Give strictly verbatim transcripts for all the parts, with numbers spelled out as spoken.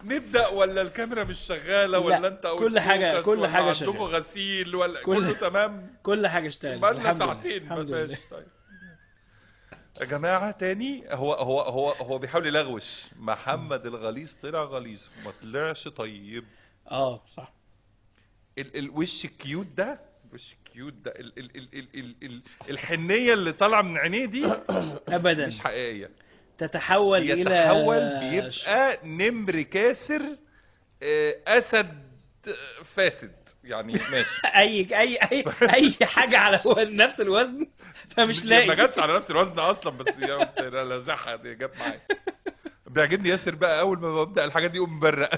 نبدأ ولا الكاميرا مش شغالة ولا انت كل حاجة كل حاجة عندكم شغالة، غسيل ولا كل كله تمام؟ كل حاجة اشتغلت بقالنا الحمد لله ساعتين الحمد لله. ماشي. طيب يا جماعة تاني، هو هو هو هو بيحاول يلغوش. محمد الغليظ طلع غليظ ما طلعش طيب. اه صح. ال الوش الكيوت ده، الوش الكيوت ده، ال ال ال ال ال ال الحنية اللي طالعة من عينيه دي ابدا مش حقيقية. تتحول بيتحول الى بيبقى نمر كاسر، آه، اسد فاسد يعني ماشي. اي اي اي اي حاجة على هو نفس الوزن فمش ما لاقي. جاتش على نفس الوزن اصلا، بس يا قلت لازحها دي جت معايا. بيعجبني ياسر بقى، اول ما ببدا الحاجات دي يقوم مبرق.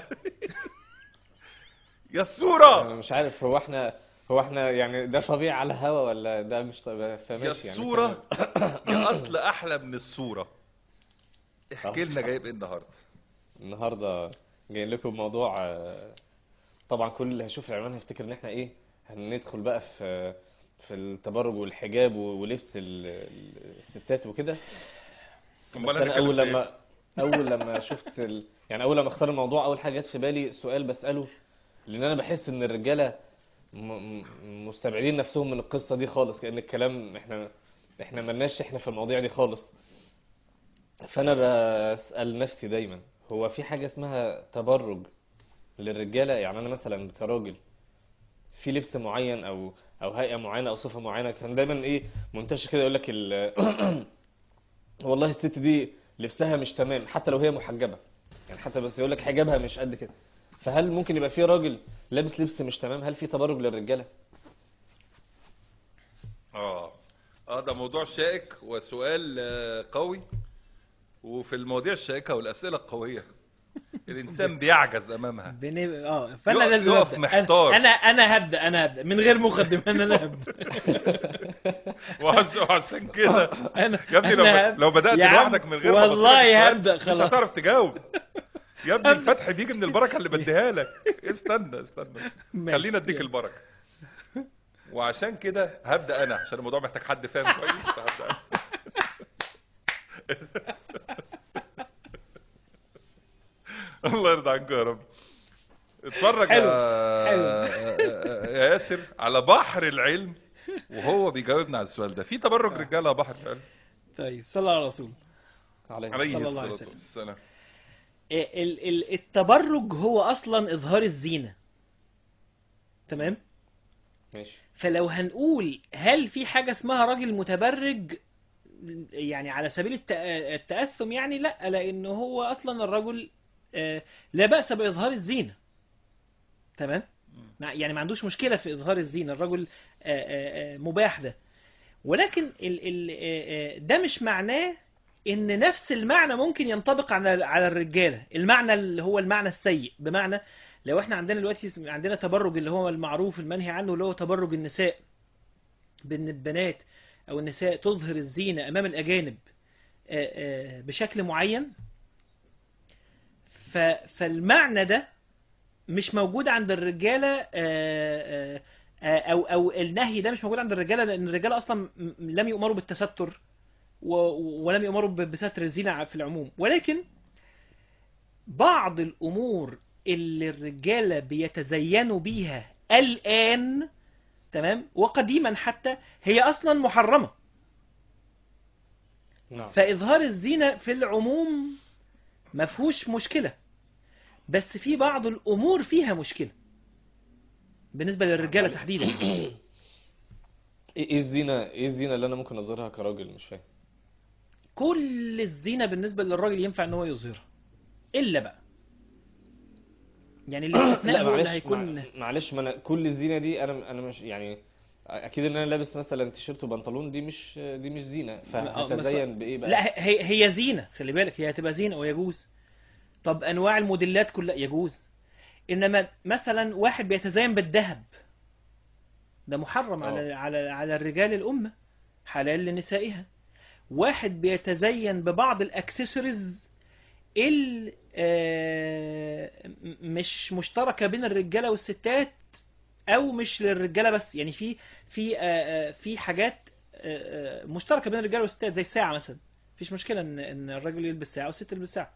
يا انا الصورة، مش عارف هو احنا هو احنا يعني ده طبيعي على الهوا ولا ده مش طبيعي، يا فماشي يعني كمل. الصورة، يا اصل احلى من الصورة. اه احكي لنا جايب ايه النهارده؟ النهارده جاي لكم موضوع، آه، طبعا كل اللي هيشوف العنوان هيفتكر ان احنا ايه، هندخل بقى في في التبرج والحجاب ولبس ال- ال- الستات وكده. امال بس انا هنتكلم اول في ايه؟ لما اول لما شفت ال... يعني اول لما اختار الموضوع اول حاجه جت في بالي سؤال بساله، لان انا بحس ان الرجاله م... م- مستبعدين نفسهم من القصه دي خالص، كأن الكلام احنا احنا ملناش احنا في المواضيع دي خالص. فانا بسال نفسي دايما، هو في حاجه اسمها تبرج للرجاله؟ يعني انا مثلا كراجل في لبس معين او او هيئه معينه او صفه معينه، كان دايما ايه منتشر كده يقول لك ال... والله الست دي لبسها مش تمام حتى لو هي محجبه، يعني حتى بس يقول لك حجابها مش قد كده. فهل ممكن يبقى في راجل لابس لبس مش تمام؟ هل في تبرج للرجاله؟ اه اه ده موضوع شائك وسؤال آه، قوي. وفي المواضيع الشائكة والاسئلة القوية الانسان بيعجز امامها، بن... اه فانا يق- لازم يقف ابدا. انا محتار. انا انا هبدا انا هبدا من غير مقدمه. انا انا هبدا. وعش- وعشان كده انا يا ابني لو انا هبدا لو بدأت يا عم لوحدك من غير ما افصلك والله السؤال هبدا مش خلاص. هتعرف تجاوب. يا ابني هبدا. الفتح بيجي من البركة اللي بديها لك. استنى استنى ماشي خلينا اديك يلا. البركة. وعشان كده هبدأ انا، عشان الموضوع محتاج حد فاهم كويس، فهبدأ انا. الله يرضى عنك يا رب. اتفرج يا حلو حلو. يا ياسر على بحر العلم وهو بيجاوبنا على السؤال ده. في تبرج رجاله على بحر العلم؟ طيب صلى على رسول عليه عليه صلى الله عليه الصلاة وسلم. والسلام. ال- ال- التبرج هو اصلا اظهار الزينه، تمام. ماشي. فلو هنقول هل في حاجه اسمها راجل متبرج، يعني على سبيل الت- التأثم، يعني لا، لأنه هو أصلا الرجل آه، لا بأس بإظهار الزينة، تمام. مع- يعني ما عندوش مشكلة في إظهار الزينة الرجل، آه، آه، آه، مباح ده. ولكن ال ال آه، آه، ده مش معناه ان نفس المعنى ممكن ينطبق على على الرجالة. المعنى اللي هو المعنى السيء، بمعنى لو احنا عندنا دلوقتي عندنا تبرج اللي هو المعروف المنهي عنه، اللي هو تبرج النساء، بان البنات او النساء تظهر الزينة امام الاجانب آه، آه، بشكل معين. ف- فالمعنى ده مش موجود عند الرجالة، آه، آه، آه، او او النهي ده مش موجود عند الرجالة، لان الرجالة اصلا م- لم يؤمروا بالتستر و- ولم يؤمروا ب- بستر الزينة في العموم. ولكن بعض الامور اللي الرجالة بيتزينوا بيها الآن، تمام، وقديما حتى، هي اصلا محرمة. نعم. فإظهار الزينة في العموم مفهوش مشكلة، بس في بعض الأمور فيها مشكلة بالنسبة للرجالة معلش. تحديدا يعني. ايه إيه الزينه ايه الزينه اللي انا ممكن اظهرها كراجل؟ مش فاهم. كل الزينة بالنسبة للراجل ينفع ان هو يظهرها، إلا بقى يعني الاستثناء لا هو اللي معلش مع... هيكون. معلش ما انا كل الزينه دي انا انا مش يعني اكيد ان انا لابس مثلا تيشيرت وبنطلون دي مش دي مش زينه، آه، مس- فهتزين بايه بقى؟ لا، هي هي زينة، خلي بالك، هي هتبقى زينة ويجوز. طب أنواع الموديلات كلها يجوز. إنما مثلا واحد بيتزين بالذهب، ده محرم اه على على على الرجال الأمة، حلال لنسائها. واحد بيتزين ببعض الاكسسوارز ال آه، م- مش مشتركة بين الرجالة والستات، او مش للرجالة بس، يعني في في آه، آه، في حاجات آه، آه، مشتركة بين الرجالة والستات، زي الساعة مثلا. مفيش مشكلة ان ان الراجل يلبس ساعة والست تلبس ساعة.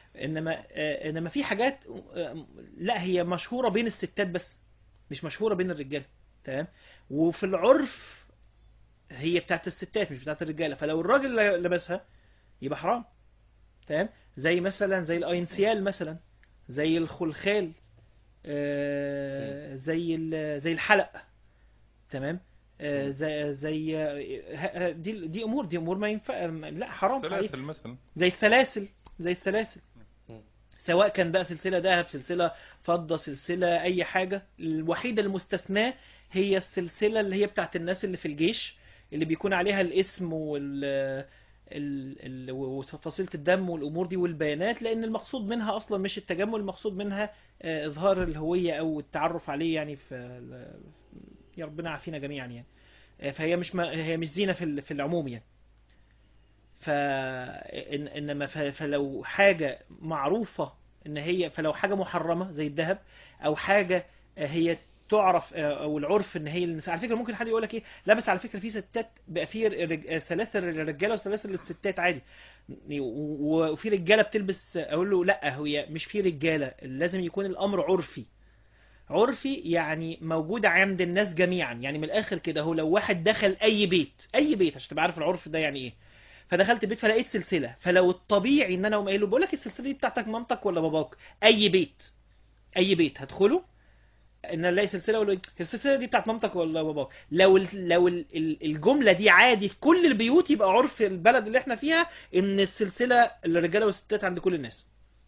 انما آه، انما في حاجات آه، لا هي مشهوره بين الستات بس، مش مشهوره بين الرجاله. تمام. وفي العرف هي بتاعت الستات مش بتاعت الرجاله، فلو الراجل لبسها يبقى حرام. تمام. زي مثلا زي الاينسيال مثلا، زي الخلخال، آه، زي ال- زي الحلق. تمام. آه، مم. زي زي آه، ه- دي دي امور دي امور ما ينفع، لا حرام عليه. سلاسل مثلا. زي السلاسل، زي السلاسل مم. سواء كان بقى سلسلة ذهب، سلسلة فضة، سلسلة أي حاجة. الوحيدة المستثناة هي السلسلة اللي هي بتاعت الناس اللي في الجيش، اللي بيكون عليها الاسم وال ال... ال... وفصيلة الدم والأمور دي والبيانات، لأن المقصود منها أصلا مش التجمل، المقصود منها آه، إظهار الهوية أو التعرف عليه يعني. في ال- يا ربنا عافينا جميعا يعني. آه، فهي مش ما... هي مش زينة في ال- في العموم يعني. ف إن... انما ف... فلو حاجة معروفة ان هي، فلو حاجة محرمة زي الذهب، او حاجة آه، هي تعرف آه، او العرف ان هي النساء. على فكرة ممكن حد يقول لك ايه، لا بس على فكرة في ستات بقى، في رج... آه، سلاسل للرجالة وسلاسل للستات عادي، و- وفي رجالة بتلبس. اقول له لا، هي مش في رجالة، لازم يكون الامر عرفي. عرفي يعني موجود عند الناس جميعا، يعني من الاخر كده، هو لو واحد دخل اي بيت، اي بيت عشان تبقى عارف العرف ده يعني ايه، فدخلت بيت فلقيت سلسله، فلو الطبيعي ان انا اقوم قايل له بقول لك السلسله دي بتاعتك مامتك ولا باباك، اي بيت، اي بيت هدخله ان الاقي سلسله، اقول له إيه؟ السلسله دي بتاعت مامتك ولا باباك. لو ال لو ال ال- الجمله دي عادي في كل البيوت، يبقى عرف البلد اللي احنا فيها ان السلسله الرجاله والستات عند كل الناس.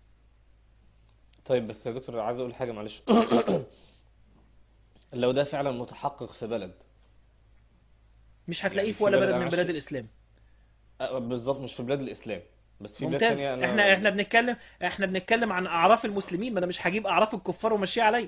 طيب بس يا دكتور عايز اقول حاجه معلش. لو ده فعلا متحقق في بلد، مش هتلاقيه يعني في في ولا بلد بلد انا من عايش بلاد في- الاسلام. أه، بالظبط مش في بلاد الاسلام، بس في بلاد ممتاز. تانية احنا احنا انا. بنتكلم احنا بنتكلم عن اعراف المسلمين، ما انا مش هجيب اعراف الكفار ومشيها عليا.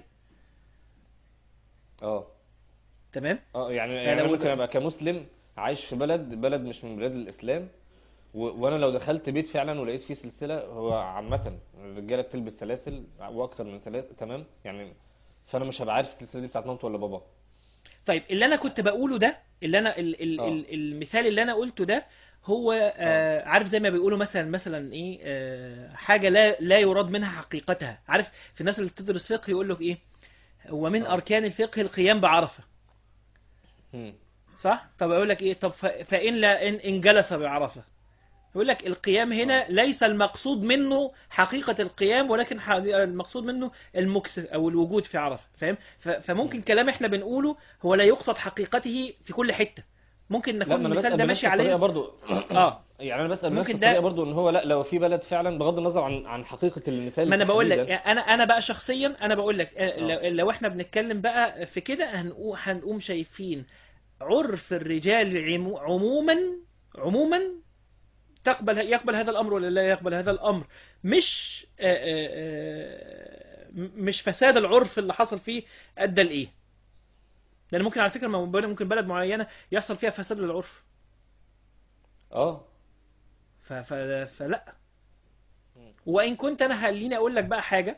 اه تمام. اه يعني يعني انا فلو ممكن د... ابقى كمسلم عايش في بلد بلد مش من بلاد الاسلام، و... وانا لو دخلت بيت فعلا ولقيت فيه سلسله، هو عامه الرجاله بتلبس سلاسل واكتر من سلاسل، تمام يعني، فانا مش هبقى عارف السلسله دي بتاعت مامته ولا بابا. طيب اللي انا كنت بقوله ده، اللي انا ال... ال... اه ال... المثال اللي انا قلته ده، هو اه آه عارف زي ما بيقولوا مثلا مثلا ايه، آه حاجه لا لا يراد منها حقيقتها. عارف في الناس اللي بتدرس فقه يقول لك ايه، هو من اه اركان الفقه القيام بعرفه. هم. صح. طب اقول لك ايه، طب ف... فان لا ان ان جلس بعرفه، يقول لك القيام اه هنا ليس المقصود منه حقيقة القيام، ولكن ح- المقصود منه المكس أو الوجود في عرفة. فاهم. ف- فممكن هم. كلام احنا بنقوله هو لا يقصد حقيقته في كل حتة. ممكن لا نكون ما انا المثال بسأل ده بنفس ماشي الطريقه عليه. برضو. اه. يعني انا بسأل بنفس ممكن الطريقه ده. برضو ان هو لا، لو في بلد فعلا بغض النظر عن عن حقيقه المثال ما انا بقول لك، تحديدا. انا انا بقى شخصيا انا بقول لك آه، لو, اه لو احنا بنتكلم بقى في كده، هنقو- هنقوم شايفين عرف الرجال عمو- عموما عموما تقبل يقبل هذا الأمر ولا لا يقبل هذا الأمر. مش آه، آه، آه، مش فساد العرف اللي حصل فيه أدى لإيه. لأن ممكن على فكرة ممكن بلد معينة يحصل فيها فساد للعرف. اه ف- ف- فلا. وإن كنت أنا خليني أقول لك بقى حاجة،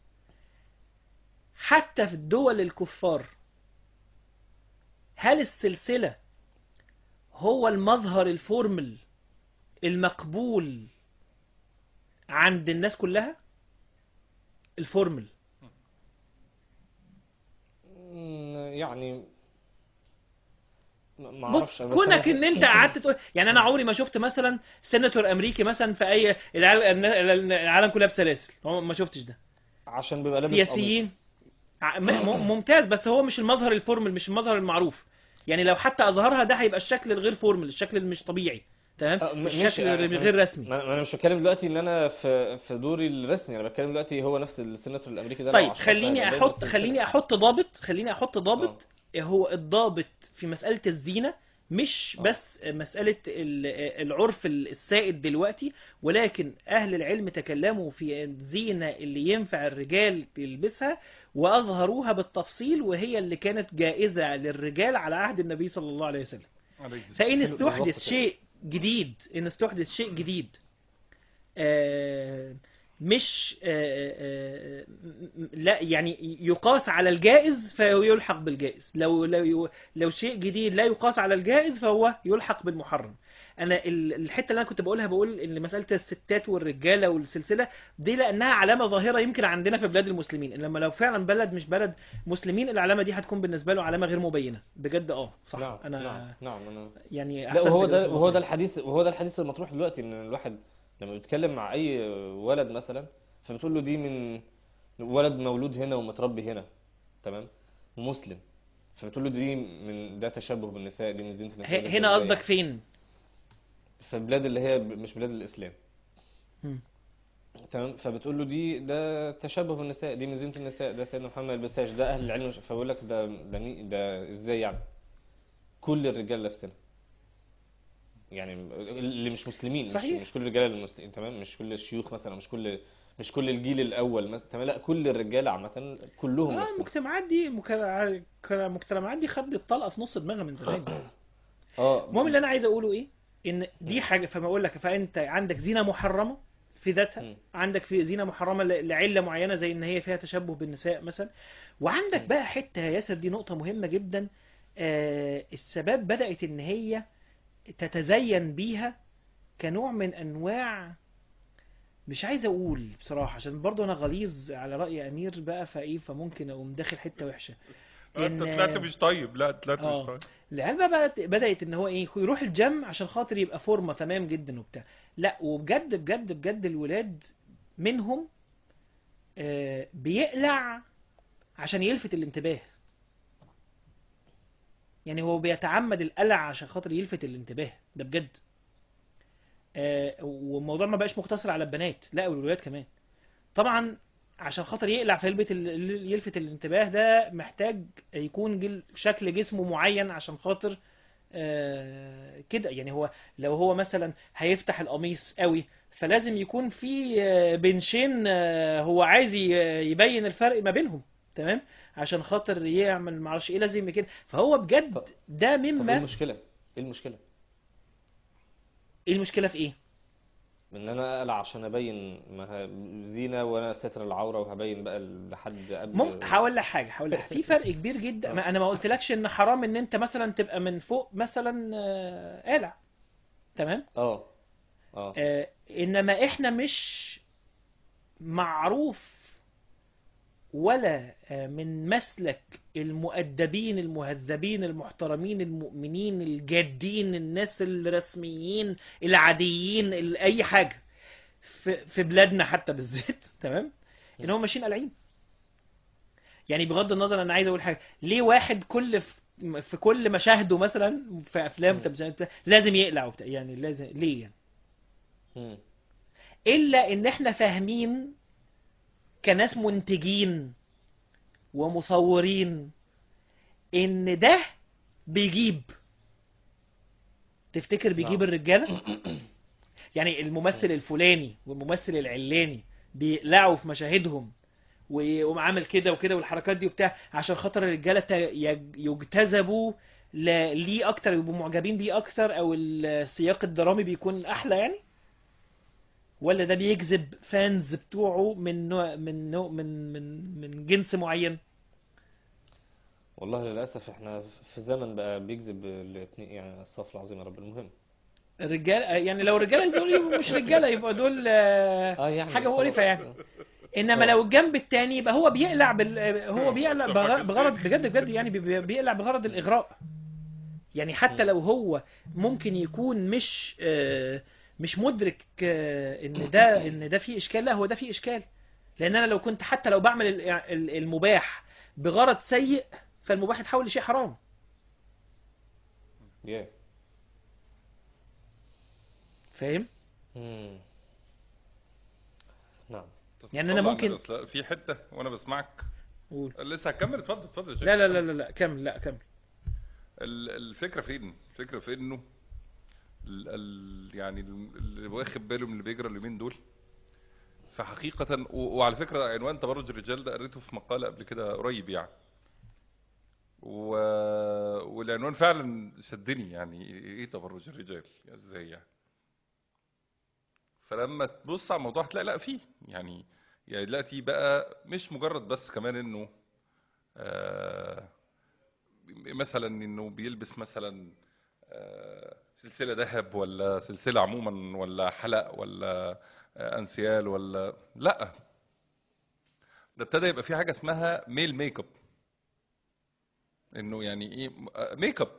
حتى في الدول الكفار، هل السلسلة هو المظهر الفورمال المقبول عند الناس كلها؟ الفورمال. مم، يعني ما ما بص، اعرفش بس انا كونك بحس. ان انت قعدت تقول يعني، انا عمري ما شفت مثلا سيناتور امريكي مثلا في اي العالم, العالم كلها بسلاسل، عمر ما شفتش ده. عشان بيبقى لابس قميص. سياسيين ع- م- م- ممتاز، بس هو مش المظهر الفورمال، مش المظهر المعروف. يعني لو حتى اظهرها ده هيبقى الشكل الغير فورمال، الشكل اللي مش طبيعي. تمام. آه، م- ماشي الشكل يعني احنا، الغير رسمي. ما ما انا مش بتكلم دلوقتي ان انا في في دوري الرسمي، انا بتكلم دلوقتي هو نفس السيناتور الامريكي ده لو طيب على الشط هيبقى خليني لابس احط سلسله. خليني احط ضابط خليني احط اه ضابط. هو الضابط في مسألة الزينة مش اه بس مسألة ال- العرف السائد دلوقتي، ولكن أهل العلم تكلموا في الزينة اللي ينفع الرجال يلبسها وأظهروها بالتفصيل، وهي اللي كانت جائزة للرجال على عهد النبي صلى الله عليه وسلم. عليك فإن حلو بالظبط استحدث كده. شيء جديد إن استحدث شيء جديد آه، مش آه، آه، م- لا يعني يقاس على الجائز فيلحق بالجائز، لو لو لو شيء جديد لا يقاس على الجائز فهو يلحق بالمحرم. انا ال- الحته اللي انا كنت بقولها بقول ان مساله الستات والرجاله والسلسله دي لانها علامه ظاهره يمكن عندنا في بلاد المسلمين، انما لو فعلا بلد مش بلد مسلمين العلامه دي هتكون بالنسبه له علامه غير مبينه بجد. اه صح. نعم انا نعم نعم أنا يعني لا، احسنت وهو جزاك ده الله وهو ده خير. الحديث وهو ده الحديث المطروح دلوقتي، ان الواحد لما بيتكلم مع اي ولد مثلا، فبتقول له دي من ولد مولود هنا ومتربي هنا، تمام، ومسلم، فبتقول له دي من ده تشبه بالنساء، دي من زينة النساء، ه- ده ده هنا ازاي قصدك يعني؟ فين؟ في البلاد اللي هي ب- مش بلاد الاسلام، مم. تمام، فبتقول له دي ده تشبه بالنساء، دي من زينة النساء، ده سيدنا محمد ما يلبسهاش، ده اهل العلم مش- فبقول لك ده ده مي- ده ازاي يعني؟ كل الرجال لابسينها، يعني اللي مش مسلمين، مش صحيح. مش كل الرجاله المسلمين، تمام، مش كل الشيوخ مثلا، مش كل مش كل الجيل الاول مثلا، تمام، لا كل الرجاله عامه كلهم اه لابسينها. المجتمعات دي مك- المجتمعات دي خدت الطلقه في نص دماغها من زمان. اه ب... المهم اللي انا عايز اقوله ايه، ان دي مم. حاجه، فما اقول لك فانت عندك زينه محرمه في ذاتها، مم. عندك في زينه محرمه ل- لعله معينه زي ان هي فيها تشبه بالنساء مثلا، وعندك مم. بقى حته يا ياسر دي نقطه مهمه جدا. آه الشباب بدات ان هي تتزين بيها كنوع من انواع، مش عايز اقول بصراحه عشان برضو انا غليظ على راي امير بقى فايه، فممكن اقوم داخل حته وحشه. انت ان طلعت مش طيب، لا طلعت مش اه طيب. العيال بقى بدأت, بدأت ان هو ايه يروح الجيم عشان خاطر يبقى فورمه تمام جدا وبتاع. لا وبجد بجد بجد الولاد منهم آه بيقلع عشان يلفت الانتباه، يعني هو بيتعمد القلع عشان خاطر يلفت الانتباه ده بجد. آه والموضوع ما بقاش مقتصر على البنات، لا والولاد كمان طبعا. عشان خاطر يقلع في يلبت ال- يلفت الانتباه ده محتاج يكون جل شكل جسمه معين عشان خاطر آه، كده يعني. هو لو هو مثلا هيفتح القميص قوي فلازم يكون في آه، بنشين، آه، هو عايز ي- يبين الفرق ما بينهم، تمام، عشان خاطر يعمل معرفش ايه لازم كده. فهو بجد طب ده طب ايه مما. المشكله؟ ايه المشكله ايه المشكلة في ايه؟ ان انا اقلع عشان ابين ما ه- زينه، وانا ستر العوره، وهبين بقى لحد مم... قبل؟ هقول لك حاجة هقول لك حاجة. في فرق كبير جدا. اه. ما انا ما قلتلكش ان حرام ان انت مثلا تبقى من فوق مثلا آه، قالع، تمام. اه. اه. آه، انما احنا مش معروف ولا آه، من مسلك المؤدبين المهذبين المحترمين المؤمنين الجادين الناس الرسميين العاديين ال- اي حاجة في في بلادنا حتى بالذات تمام، ان هم ماشيين قلعين. يعني بغض النظر انا عايز اقول حاجة، ليه واحد كل في في كل مشاهده مثلا في افلام مم. تمثيليات بتاع لازم يقلع وبتاع، يعني لازم ليه يعني؟ مم. الا ان احنا فاهمين كناس منتجين ومصورين ان ده بيجيب. تفتكر نعم. بيجيب الرجالة؟ يعني الممثل الفلاني والممثل العلاني بيقلعوا في مشاهدهم ويقوم عامل كده وكده والحركات دي وبتاع عشان خاطر الرجالة ت- يج- يجتذبوا ل- ليه اكتر، يبقوا معجبين بيه اكتر، او السياق الدرامي بيكون احلى يعني؟ ولا ده بيجذب فانز بتوعه من نوع من نوع من من من جنس معين؟ والله للاسف احنا في زمن بقى بيجذب الاثنين، يعني الصف العظيم يا رب. المهم الرجال يعني لو الرجاله دول يبقوا مش رجاله، يبقى دول آه، اه يعني حاجه خلاص. مقرفه يعني. اه. انما اه. لو الجنب التاني يبقى هو بيقلع بال... هو بيقلع سامحك بغ- بغرض الشيخ. بجد بجد يعني بي- بيقلع بغرض مم. الاغراء. يعني حتى مم. لو هو ممكن يكون مش آه، مش مدرك آه، ان ده ان ده فيه اشكال، لا هو ده فيه اشكال. لان انا لو كنت حتى لو بعمل ال- ال- المباح بغرض سيء فالمباح يتحول لشيء حرام. yeah. فاهم؟ مم. نعم. طب يعني انا صلى على النبي، ممكن اصل في حته وانا بسمعك. اقول لسه هكمل، اتفضل اتفضل يا شيخ لا لا لا كمل. لا لا كمل، لا كمل. ال- الفكره فين؟ الفكره في انه ال ال يعني اللي واخد باله من اللي بيجرى اليومين دول، فحقيقه و- وعلى فكره عنوان تبرج الرجال ده قريته في مقاله قبل كده قريب يعني، و... والعنوان فعلا شدني، يعني ايه تبرج الرجال يعني ازاي يعني؟ فلما تبص على الموضوع هتلاقي لا فيه يعني، يعني دلوقتي بقى مش مجرد بس كمان انه آه مثلا انه بيلبس مثلا آه سلسله ذهب ولا سلسله عموما ولا حلق ولا آه، انسيال ولا لا، ده ابتدى يبقى في حاجه اسمها ميل ميك اب. انه يعني ايه م- آه، ميك اب،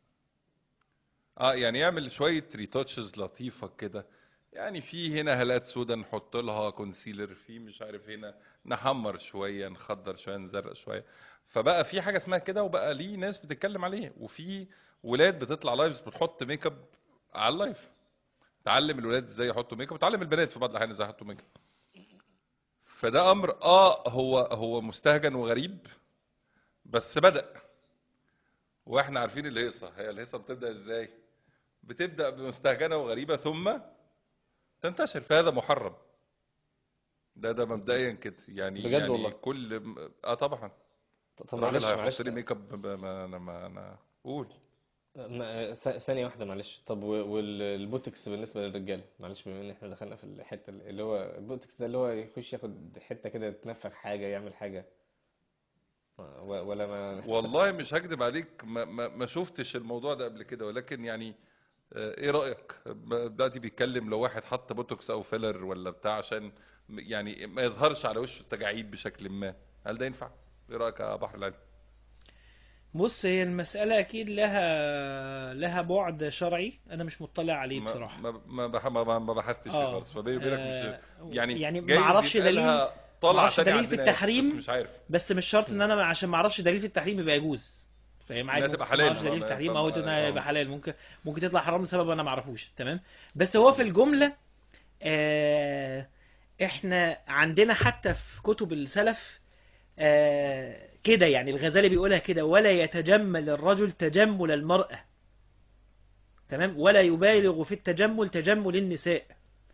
اه يعني يعمل شويه ريتاتشز لطيفه كده، يعني في هنا هالات سودا نحط لها كونسيلر، في مش عارف هنا نحمر شويه نخضر شويه نزرق شويه. فبقى في حاجه اسمها كده، وبقى ليه ناس بتتكلم عليه، وفي ولاد بتطلع لايفز بتحط ميك اب على اللايف، تعلم الولاد ازاي يحطوا ميك اب، وتعلم البنات في بعض الاحيان ازاي يحطوا ميك اب. فده امر اه هو هو مستهجن وغريب، بس بدأ. واحنا عارفين الهيصه، هي الهيصه بتبدأ ازاي؟ بتبدأ بمستهجنه وغريبه ثم تنتشر، فهذا محرم. ده ده مبدئيا كده، يعني بجد يعني والله. كل م- اه طبعا. طب راجل معلش هيحط معلش لي ميك اب ب- ما انا ما انا قول. ما- ث- ثانية واحدة معلش. طب والبوتكس بالنسبة للرجالة، معلش بما ان احنا دخلنا في الحتة اللي هو البوتكس ده، اللي هو يخش ياخد حتة كده يتنفخ حاجة يعمل حاجة، و- ولا ما والله مش هكدب عليك، ما, ما, ما شفتش الموضوع ده قبل كده، ولكن يعني آه، ايه رأيك؟ ب- دلوقتي بيتكلم لو واحد حط بوتوكس او فيلر ولا بتاع عشان م- يعني ما يظهرش على وشه التجاعيد بشكل ما، هل ده ينفع؟ ايه رأيك يا بحر العلم؟ بص، هي المسألة أكيد لها لها بعد شرعي أنا مش مطلع عليه ما بصراحة. ما ما بح- ما ما- ما بحثتش فيه اه خالص، فبيني وبينك مش آه، يعني يعني ما جايز اعرفش يبقى دليل، لها ما طلعة اعرفش تانية دليل في عندنا يا اخي، بس التحريم، مش عارف. بس مش شرط ان مم. انا عشان ما اعرفش دليل في التحريم يبقى يجوز. فاهم؟ انها عادي ممكن تبقى تكون ما اعرفش حلال، ما دليل في ما التحريم فما او انها يبقى اه حلال، ممكن ممكن تطلع حرام بسبب انا ما اعرفوش. تمام. بس هو في الجملة آه احنا عندنا حتى في كتب السلف آه كده، يعني الغزالي بيقولها كده: ولا يتجمل الرجل تجمل المرأة. تمام. ولا يبالغ في التجمل تجمل النساء.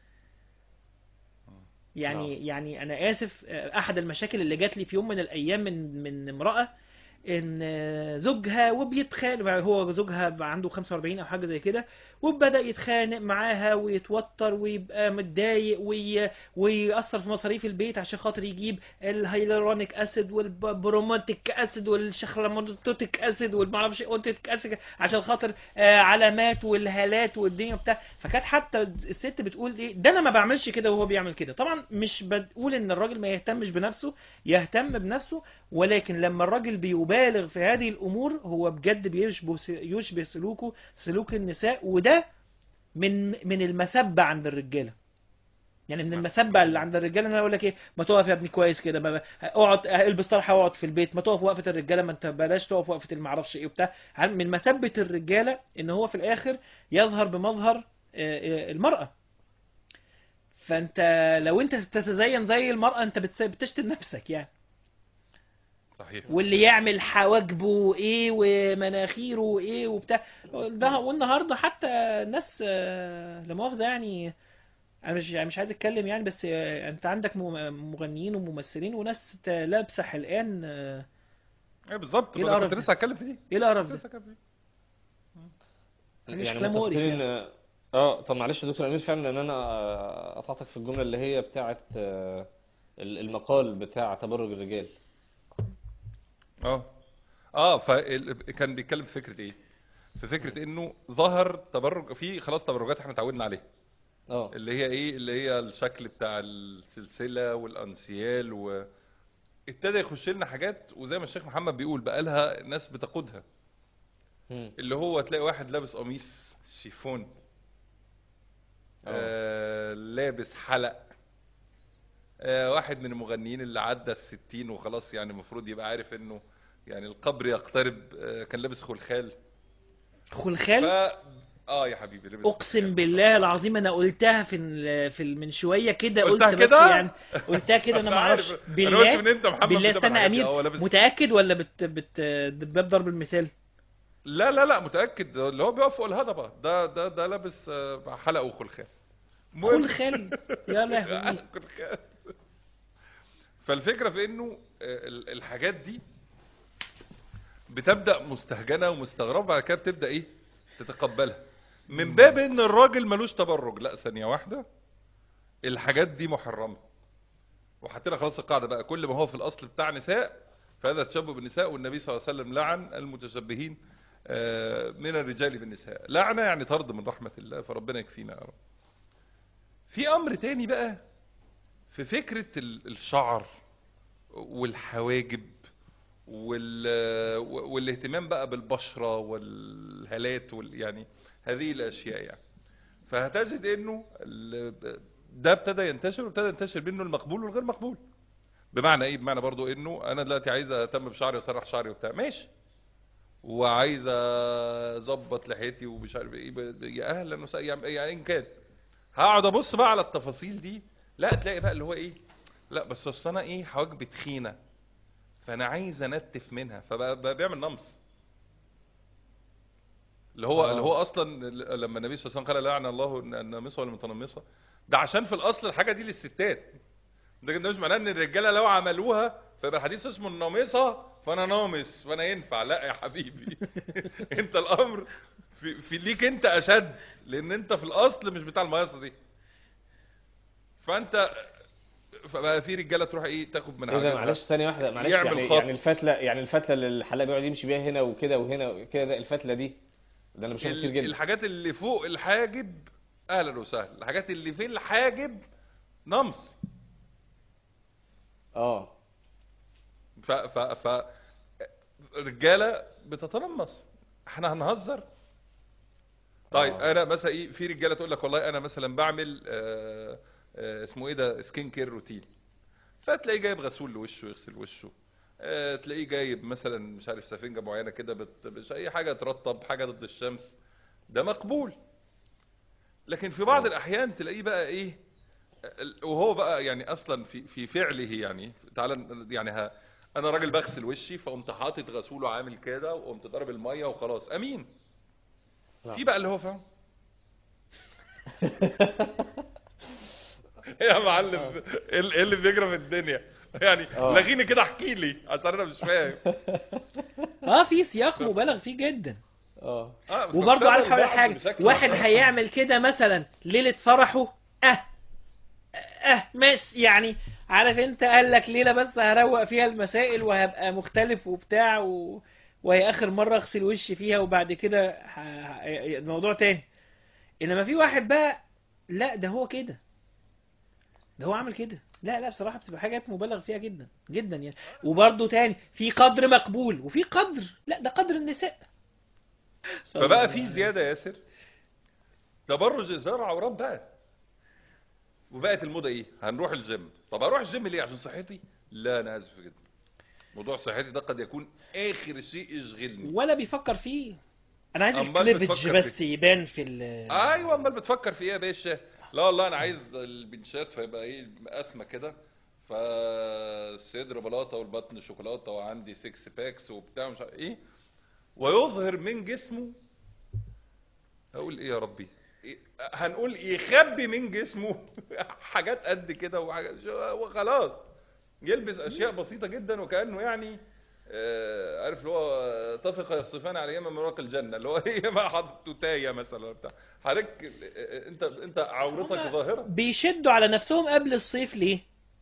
اه. يعني يعني انا اسف، آه، احد المشاكل اللي جات لي في يوم من الايام من من امرأة، ان زوجها وبيتخانق، هو زوجها عنده خمسة وأربعين او حاجه زي كده، وبدأ يتخانق معاها ويتوتر ويبقى متضايق وي... ويأثر في مصاريف البيت عشان خاطر يجيب الهيلورونيك اسيد والبروماتيك اسيد والشخلامونتوتيك اسيد والمعرفش اوتيك اسيد عشان خاطر آه، علامات والهالات والدنيا بتاع. فكانت حتى الست بتقول ايه ده، انا ما بعملش كده وهو بيعمل كده. طبعا مش بتقول ان الراجل ما يهتمش بنفسه، يهتم بنفسه، ولكن لما الراجل بيبالغ في هذه الامور هو بجد بيشبه يشبه سلوكه سلوك النساء، وده من من المسبة عند الرجاله. يعني من نعم، المسبة اللي مظبوط. عند الرجاله ان انا اقول لك ايه: ما تقف يا ابني كويس كده، ما- اقعد البس طرحه واقعد في البيت، ما تقف وقفه الرجاله، ما انت بلاش تقف وقفه المعرفش ايه وبتاع. من مسبة الرجاله ان هو في الاخر يظهر بمظهر آه، آه، المرأة. فانت لو انت تتزين زي المرأة انت بتس- بتشتم نفسك يعني. صحيح. واللي يعمل حواجبه ايه ومناخيره ايه وبتاع ده. والنهارده حتى الناس آه، لا مؤاخذه يعني، انا مش يعني مش عايز اتكلم يعني، بس آه، انت عندك م- مغنيين وممثلين وناس ت- لابسه حلقان. آه، ايه بالظبط، ايه ما انا القرف كنت ده؟ لسه هتكلم في دي. ايه القرف كنت ده؟ لسه هتكلم في دي. حاجه يعني شكلها مقرف متفقين يعني. ان اه. طب معلش يا دكتور امير، فعلا ان انا قطعتك في الجمله اللي هي بتاعه آه، المقال بتاع تبرج الرجال. اه اه فكان بيتكلم في فكره ايه؟ في مم. فكره انه ظهر تبرج في خلاص، تبرجات احنا اتعودنا عليها، اه. اللي هي ايه؟ اللي هي الشكل بتاع السلسله والانسيال، وابتدى يخش لنا حاجات، وزي ما الشيخ محمد بيقول بقى لها ناس بتقودها، مم. اللي هو تلاقي واحد لابس قميص شيفون، اه. آه لابس حلق، آه واحد من المغنيين اللي عدى الستين وخلاص، يعني المفروض يبقى عارف انه يعني القبر يقترب، آه كان لابس خلخال. ف خلخال. اه يا حبيبي لابس خلخال اقسم ما شاء الله بالله عليه. العظيم انا قلتها في ال- في ال- من شويه كده، قلتها قلت بس كده. يعني قلتها كده انا انا ما عارف، اعرفش. انا قلت بالله من امتى محمد بالله بيتابع استنى يا الحاجات دي؟ امير، اه هو لابس. متاكد ولا بت بت بضرب المثال؟ لا لا لا متاكد، اللي هو بيقف فوق الهضبه ده ده ده لابس آه، حلق وخلخال. المهم. خلخال. يا لهوي. خلخال. فالفكره في انه آه، ال- الحاجات دي بتبدا مستهجنه ومستغربه، بعد كده بتبدا ايه؟ تتقبلها من باب ان الراجل ملوش تبرج. لا، ثانيه واحده، الحاجات دي محرمه، وحطينا خلاص القاعده بقى: كل ما هو في الاصل بتاع نساء فهذا تشبه بالنساء، والنبي صلى الله عليه وسلم لعن المتشبهين آه، من الرجال بالنساء. لعنة يعني طرد من رحمة الله، فربنا يكفينا يا رب. في امر تاني بقى في فكرة ال- الشعر والحواجب وال... والاهتمام بقى بالبشرة والهالات وال... يعني هذه الاشياء يعني. فهتجد انه ال- ده ابتدى ينتشر، وابتدى ينتشر منه المقبول والغير مقبول. بمعنى ايه؟ بمعنى برضو انه انا دلوقتي عايز اهتم بشعري واسرح شعري وبتاع، ماشي، وعايز اظبط لحيتي ومش عارف ايه، ب- يا اهلا وسهلا، يعني يعني ان كان هقعد ابص بقى على التفاصيل دي، لا تلاقي بقى اللي هو ايه، لا بس اصل انا ايه حواجبي تخينه فانا عايز انتف منها، فبقى بقى بيعمل نمص. اللي هو اللي هو اه اصلا لما النبي صلى الله عليه وسلم قال لعن الله النامصه والمتنمصه، ده عشان في الاصل الحاجه دي للستات. ده ده مش معناه ان الرجاله لو عملوها فيبقى الحديث اسمه النامصه فانا نامص فانا ينفع. لا يا حبيبي انت الامر في, في ليك انت اشد، لان انت في الاصل مش بتاع المقاصه دي. فانت فبقى في رجاله تروح ايه تاخد من ايه ده؟ عجلها معلش ثانية واحدة، معلش، يعمل يعني خط. يعني الفتلة، يعني الفتلة اللي الحلاق بيقعد يمشي بيها هنا وكده وهنا وكده، ده الفتلة دي ده انا بشوفها كتير ال- جدا. الحاجات اللي فوق الحاجب اهلا وسهلا، الحاجات اللي في الحاجب نمص. اه ف ف ف رجاله بتتنمص، احنا هنهزر؟ طيب اه انا مثلا ايه، في رجاله تقول لك والله انا مثلا بعمل آه آه اسمه ايه ده سكين كير روتين، فتلاقيه جايب غسول لوشه يغسل وشه، آه تلاقيه جايب مثلا مش عارف سفنجه معينه كده بت... مش اي حاجه ترطب، حاجه ضد الشمس، ده مقبول. لكن في بعض اه الاحيان تلاقيه بقى ايه، ال- وهو بقى يعني اصلا في في فعله يعني، تعالى يعني ها، انا راجل بغسل وشي فقمت حاطط غسول وعامل كده وقمت ضارب الميه وخلاص امين. لا في بقى اللي هو فاهم يا اه معلم ايه ال- إيه اللي بيجرى في الدنيا يعني؟ اه لغيني كده احكي لي عشان انا مش فاهم. اه في سياق ف- مبالغ فيه جدا. اه اه وبرضه فابتدى عارف هقول لك البعض حاجه، بشكل واحد هيعمل كده مثلا ليله فرحه، اه اه مش يعني، عارف انت، قال لك ليله بس هروق فيها المسائل وهبقى مختلف وبتاع و... وهي اخر مره اغسل وشي فيها وبعد كده ه... ه- الموضوع تاني. انما في واحد بقى، لا ده هو كده، ده هو عامل كده، لا لا بصراحه بتبقى حاجات مبالغ فيها جدا جدا يعني. وبرضه تاني في قدر مقبول وفي قدر لا، ده قدر النساء. صلى فبقى الله في عليه زياده وسلم. ياسر تبرج اظهار عورات بقى. وبقت الموضه ايه، هنروح الجيم. طب اروح الجيم ليه؟ عشان صحتي؟ لا انا اسف جدا، موضوع صحتي ده قد يكون اخر شيء يشغلني. ولا بيفكر فيه. انا عايز امال الكليفج بتفكر في بس يبان في ال ايوه، امال بتفكر في ايه يا باشا؟ لا والله انا عايز البنشات فيبقى ايه قسمه كده، فالصدر بلاطه والبطن شوكولاته وعندي سكس باكس وبتاع مش عارف ايه، ويظهر من جسمه، اقول ايه يا ربي، إيه؟ هنقول يخبي من جسمه حاجات قد كده وحاجات وخلاص، يلبس اشياء بسيطه جدا وكانه يعني آه، عارف اللي هو طفق يصفان عليهما من ورق الجنه، اللي هو ايه بقى حاطط توتايه مثلا بتاع حضرتك. آه، انت انت عورتك هما ظاهره بيشدوا على نفسهم قبل الصيف ليه؟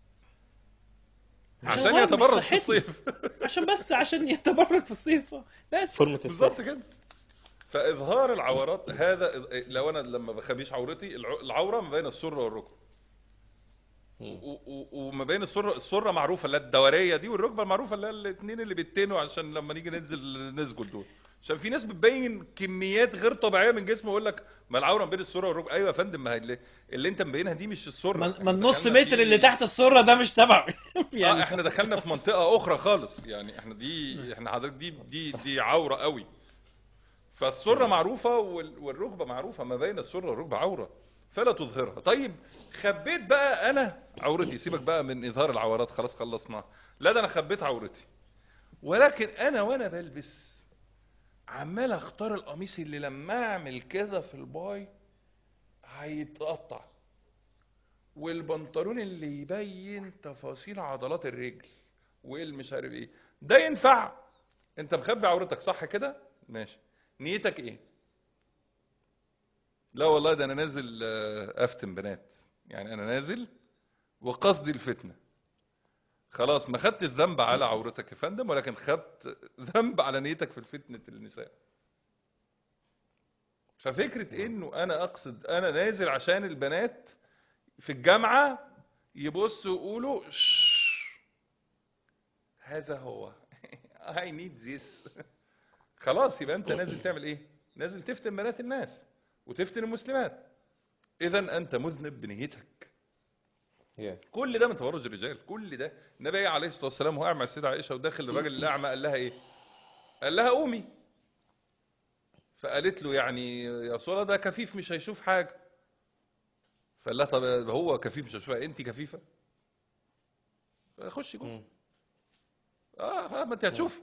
عشان عشان الغرض مش يتبرج في صحتي، الصيف عشان بس عشان يتبرج في الصيف بس. فورمة بالظبط الساحل. كده. فاظهار العورات هذا، لو انا لما بخبيش عورتي، الع- العوره ما بين السره والركبه، مم. و- و- وما بين السره، السره معروفه اللي هي الدوريه دي، والركبه المعروفه اللي هي الاثنين اللي بيتنوا عشان لما نيجي ننزل نسجد دول. عشان في ناس بتبين كميات غير طبيعيه من جسمه ويقول لك ما العوره ما بين السره والركبه. ايوه يا فندم، ما هي اللي, اللي انت مبينها دي مش السره. ما احنا ما النص دخلنا متر اللي في تحت السرة ده مش تبعي اه يعني. احنا دخلنا في منطقه اخرى خالص يعني. احنا دي احنا حضرتك دي دي دي عوره قوي. فالسره مم. معروفه وال- والركبه معروفه، ما بين السره والركبه عوره فلا تظهرها. طيب خبيت بقى انا عورتي، سيبك بقى من اظهار العورات، خلاص خلصناها. لا ده انا خبيت عورتي، ولكن انا وانا بلبس عمال اختار القميص اللي لما اعمل كده في الباي هيتقطع، والبنطلون اللي يبين تفاصيل عضلات الرجل، وايه اللي مش عارف ايه. ده ينفع؟ انت مخبي عورتك صح كده، ماشي، نيتك ايه؟ لا والله ده انا نازل آه، افتن بنات، يعني انا نازل وقصدي الفتنه. خلاص ما خدت الذنب على عورتك يا فندم، ولكن خدت ذنب على نيتك في الفتنه النساء. ففكرة انه انا اقصد انا نازل عشان البنات في الجامعة يبصوا ويقولوا "شش، هذا هو I need this". خلاص يبقى انت نازل تعمل ايه؟ نازل تفتن بنات الناس وتفتن المسلمات. اذا انت مذنب بنيتك. Yeah. كل ده من تبرج الرجال، كل ده. النبي عليه الصلاه والسلام وهو قاعد مع السيده عائشه وداخل الراجل الاعمى قال لها ايه؟ قال لها قومي. فقالت له يعني يا رسول الله ده كفيف مش هيشوف حاجه. فقال لها طب هو كفيف مش هيشوف حاجة، انت كفيفه؟ خشي جوه. مم. اه ما انت هتشوف.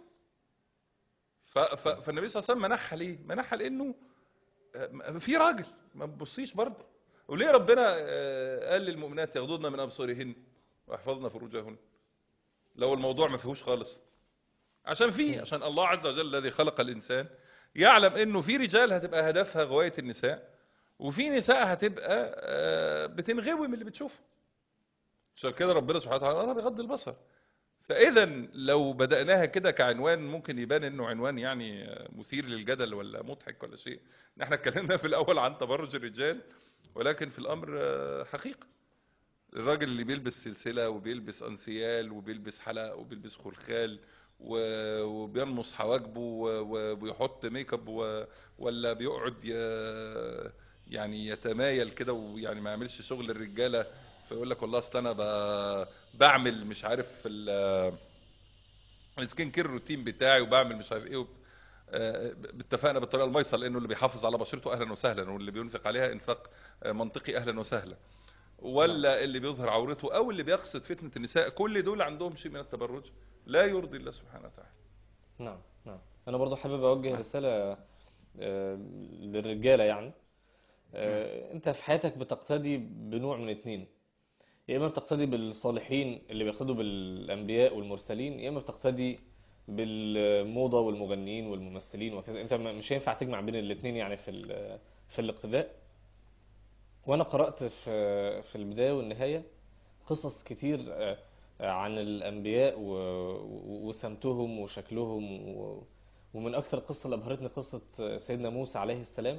ف- ف- فالنبي صلى الله عليه وسلم منحها ليه؟ منحها لانه آه، في راجل ما تبصيش برضه. وليه ربنا آه، قال للمؤمنات يغضضن من ابصارهن واحفظن فروجهن لو الموضوع ما فيهوش خالص؟ عشان في عشان الله عز وجل الذي خلق الانسان يعلم انه في رجال هتبقى هدفها غوايه النساء، وفي نساء هتبقى آه، بتنغوي من اللي بتشوفه. عشان كده ربنا سبحانه وتعالى امر بغض البصر. فاذا لو بدأناها كده كعنوان ممكن يبان انه عنوان يعني مثير للجدل ولا مضحك ولا شيء. احنا اتكلمنا في الاول عن تبرج الرجال، ولكن في الامر حقيقة. الراجل اللي بيلبس سلسلة وبيلبس انسيال وبيلبس حلق وبيلبس خلخال و- وبينمص حواجبه و- ويحط ميك اب و- ولا بيقعد ي- يعني يتمايل كده ويعني ما يعملش شغل الرجالة، فيقول لك والله اصل انا ب- بعمل مش عارف ال- السكين كير روتين بتاعي وبعمل مش عارف ايه وب... آه، اتفقنا بالطريقه الميسر لانه اللي بيحافظ على بشرته اهلا وسهلا، واللي بينفق عليها انفاق آه، منطقي اهلا وسهلا، ولا اللي بيظهر عورته او اللي بيقصد فتنه النساء، كل دول عندهم شيء من التبرج لا يرضي الله سبحانه وتعالى. نعم نعم. انا برضو حابب اوجه نعم. رسالة آه، للرجالة يعني. نعم. آه، انت في حياتك بتقتدي بنوع من اتنين، يا اما بتقتدي بالصالحين اللي بيقتدوا بالانبياء والمرسلين، يا اما بتقتدي بالموضة والمغنيين والممثلين وكذا. انت ما- مش هينفع تجمع بين الاتنين يعني في ال- في الاقتداء. وانا قرأت في في البداية والنهاية قصص كتير آه، آه، عن الانبياء و- و- وسمتهم وشكلهم و- ومن اكثر القصة اللي ابهرتني قصة سيدنا موسى عليه السلام،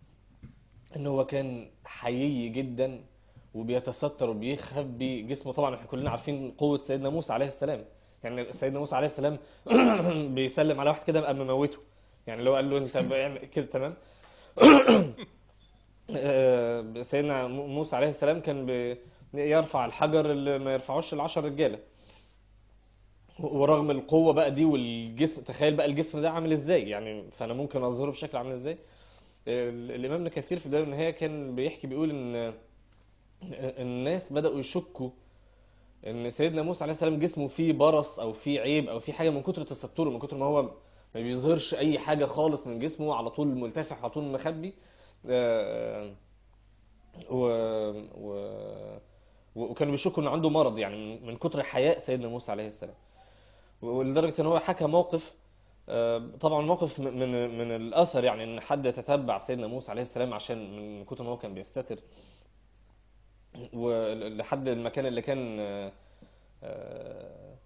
ان هو كان حيي جدا وبيتستر وبيخبي جسمه. طبعا احنا كلنا عارفين قوة سيدنا موسى عليه السلام. يعني سيدنا موسى عليه السلام بيسلم على واحد كده قام مموته، يعني لو قال له انت بيعمل كده تمام. آه، سيدنا موسى عليه السلام كان بي- يرفع الحجر اللي ما يرفعوش العشر رجاله، ورغم القوة بقى دي والجسم، تخيل بقى الجسم ده عامل ازاي يعني، فانا ممكن اظهره بشكل عامل ازاي. ال- الامام ابن كثير في البدايه والنهايه كان بيحكي بيقول ان الناس بدأوا يشكوا ان سيدنا موسى عليه السلام جسمه فيه برص او فيه عيب او فيه حاجه من كتر تستره، من كتر ما هو ما بيظهرش اي حاجه خالص من جسمه، على طول ملتفح على طول مخبي. آه، و... و... وكانوا بيشكوا ان عنده مرض يعني من كتر حياء سيدنا موسى عليه السلام. ولدرجه ان هو حكى موقف، آه، طبعا موقف من من من الاثر يعني ان حد يتتبع سيدنا موسى عليه السلام عشان من كتر ما هو كان بيستتر، ولحد المكان اللي كان آه، آه،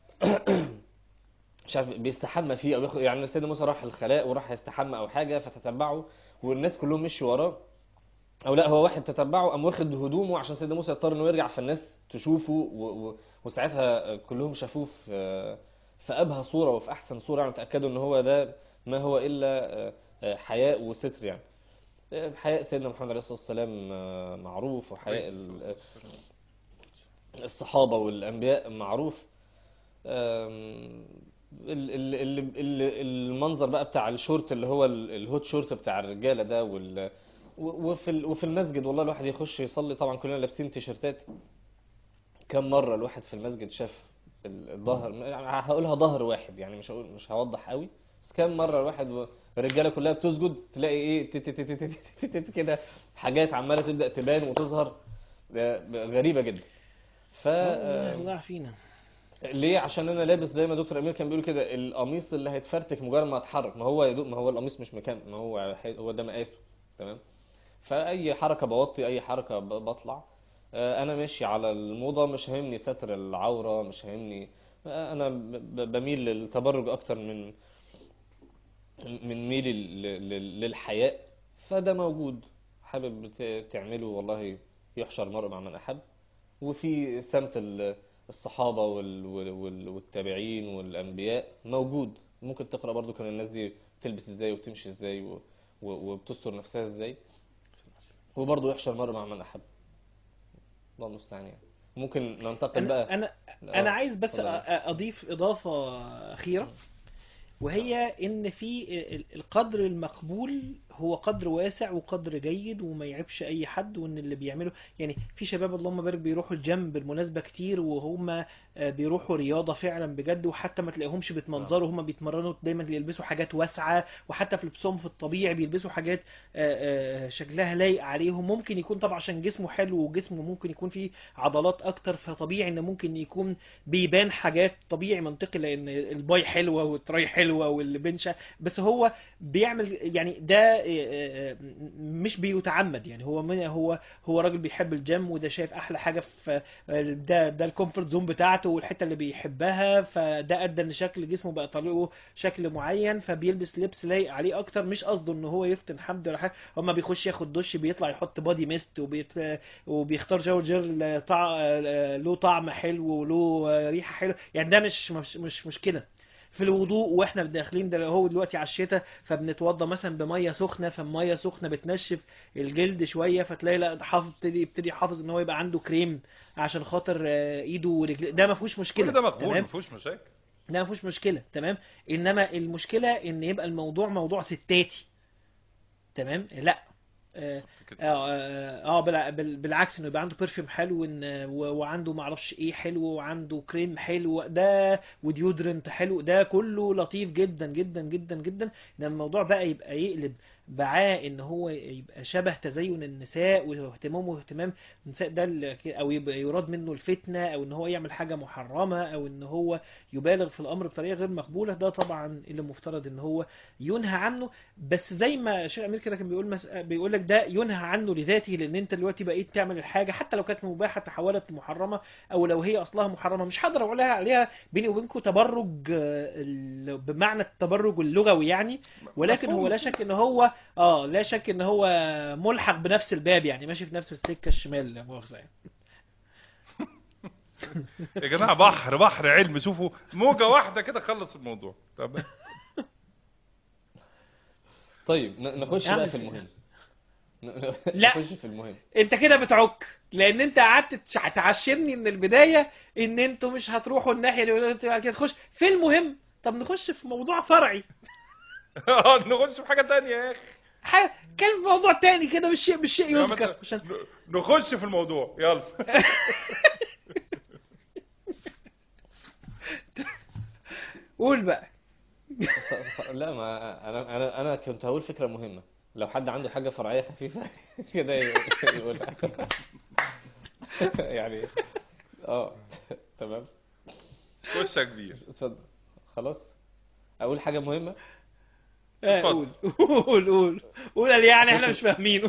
مش عارف بيستحمى فيه او ياخد، يعني سيدنا موسى راح الخلاء وراح يستحمى او حاجه فتتبعه والناس كلهم مشوا وراه، او لا هو واحد تتبعه قام واخد هدومه عشان سيدنا موسى يضطر انه يرجع فالناس تشوفه و... و... وساعتها كلهم شافوه في في ابهى صوره وفي احسن صوره، يعني تاكدوا ان هو ده ما هو الا حياء وستر يعني. حياء سيدنا محمد عليه الصلاه والسلام معروف، وحياء ال- الصحابه والانبياء معروف. أم، ال- ال- ال- ال- المنظر بقى بتاع الشورت اللي هو ال- الهوت شورت بتاع الرجاله ده، وال و- وفي ال- وفي المسجد والله الواحد يخش يصلي طبعا كلنا لابسين تيشرتات. كم مره الواحد في المسجد شاف ال- الظهر، يعني هقولها ظهر واحد يعني مش هقول مش هوضح قوي، بس كم مره الواحد و- الرجاله كلها بتسجد تلاقي ايه تت- تت- تت- تت- تت- كده حاجات عماله تبدا تبان وتظهر آه، غريبه جدا. ف والله الله يعافينا. ليه؟ عشان انا لابس زي ما دكتور امير كان بيقول كده القميص اللي هيتفرتك مجرد ما اتحرك، ما هو يدوق، ما هو القميص مش مكان، ما هو حي- هو ده مقاسه تمام. فاي حركه بوطي، اي حركه ب- بطلع. آه، انا ماشي على الموضه، مش هاممني ستر العوره، مش هاممني. آه، انا ب- ب- بميل للتبرج اكتر من من ميلي لل- لل- للحياء. فده موجود، حابب ت- تعمله والله يحشر المرء مع من أحب. وفي سمت ال- الصحابة وال- وال- وال- والتابعين والأنبياء موجود، ممكن تقرأ برضو كان الناس دي بتلبس ازاي وبتمشي ازاي و- و- وبتستر نفسها ازاي، وبرضو يحشر المرء مع من أحب. الله المستعان يعني. ممكن ننتقل انا بقى. انا انا اه عايز بس أ- اتفضل يا أ- اضيف اضافه اخيره، وهي ان في ال- القدر المقبول هو قدر واسع وقدر جيد وما يعيبش اي حد، وان اللي بيعمله يعني في شباب اللهم بارك بيروحوا الجيم بالمناسبه كتير، وهم آه، بيروحوا رياضه فعلا بجد، وحتى ما تلاقيهمش نعم. بيتمنظروا، هم بيتمرنوا دايما يلبسوا حاجات واسعه، وحتى في لبسهم في الطبيعي بيلبسوا حاجات آه، آه، شكلها لايق عليهم. ممكن يكون طبعا عشان جسمه حلو وجسمه ممكن يكون فيه عضلات اكتر، فطبيعي ان ممكن يكون بيبان حاجات، طبيعي منطقي لان الباي حلوه والتراي حلوه والبنشه، بس هو بيعمل يعني ده آه، آه، مش بيتعمد يعني، هو من هو هو راجل بيحب الجيم، وده شايف احلى حاجه في آه، ده ده الكومفورت زون بتاعته والحته اللي بيحبها، فده ادى ان شكل جسمه بقى طريقه شكل معين، فبيلبس لبس لايق عليه اكتر، مش قصده ان هو يفتن حد ولا حاجه. اما بيخش ياخد دش بيطلع يحط بادي ميست وبيت وبيختار شاور جيل طع... له طعم حلو وله ريحه حلوه، يعني ده مش مش مش مشكله. في الوضوء واحنا داخلين ده هو دلوقتي على الشتاء، فبنتوضى مثلا بميه سخنه، فالميه سخنه بتنشف الجلد شويه، فتلاقي لا ده حافظ يبتدي يبتدي يحافظ ان هو يبقى عنده كريم عشان خاطر آه، ايده ورجله، ده ما فيهوش كل مشكله ده مقبول، تمام، ما فيهوش مشاكل. ده ما فيهوش مشكله تمام. انما المشكله ان يبقى الموضوع موضوع ستاتي، تمام، لا اه بالظبط كده. اه, آه آه، بالع- بال- بالعكس انه يبقى عنده برفيوم حلو، إن و- وعنده معرفش ايه حلو، وعنده كريم حلو ده، وديودرنت حلو، ده كله لطيف جدا جدا جدا جدا. ان الموضوع بقى يبقى يقلب معاه ان هو يبقى شبه تزين النساء واهتمامه واهتمام النساء ده ال- او يبقى يراد منه الفتنة، او ان هو يعمل حاجة محرمة، او ان هو يبالغ في الامر بطريقة غير مقبولة، ده طبعا اللي المفترض ان هو ينهى عنه. بس زي ما شيخ امير كده كان بيقول مس... بيقول لك ده ينهى عنه لذاته، لان انت دلوقتي بقيت تعمل الحاجه حتى لو كانت مباحه تحولت لمحرمه، او لو هي اصلها محرمه، مش هقدر اقول عليها بيني وبينكم تبرج آه، ال- بمعنى التبرج اللغوي يعني، م- ولكن مفهوم هو لا مفهوم. شك ان هو اه لا شك ان هو ملحق بنفس الباب، يعني ماشي في نفس السكه الشمال، لا مؤاخذه يعني. يا جماعه بحر بحر علم، شوفوا موجه واحده كده خلص الموضوع تمام. طيب ن- نخش بقى اعمل في في... المهم. ن- ن- لا نخش في المهم. انت كده بتعك، لان انت قعدت تش- تعشمني من البدايه ان انتوا مش هتروحوا الناحيه اللي قلت بعد كده تخش في المهم. طب نخش في موضوع فرعي، اه نخش في حاجه تانية يا اخي. حاجه كان موضوع تاني كده، مش شيء مش شيء يا عم يذكر انت عشان ن- نخش في الموضوع يلا. قول بقى. خ- خ- لا، ما انا انا انا كنت هقول فكره مهمه، لو حد عنده حاجه فرعيه خفيفه كده يقول- يقولها. يعني اه تمام. خش يا كبير. اتفضل. خلاص اقول حاجه مهمه. اه اتفضل. قول قول قول قول قال يعني احنا اخش مش فاهمينه.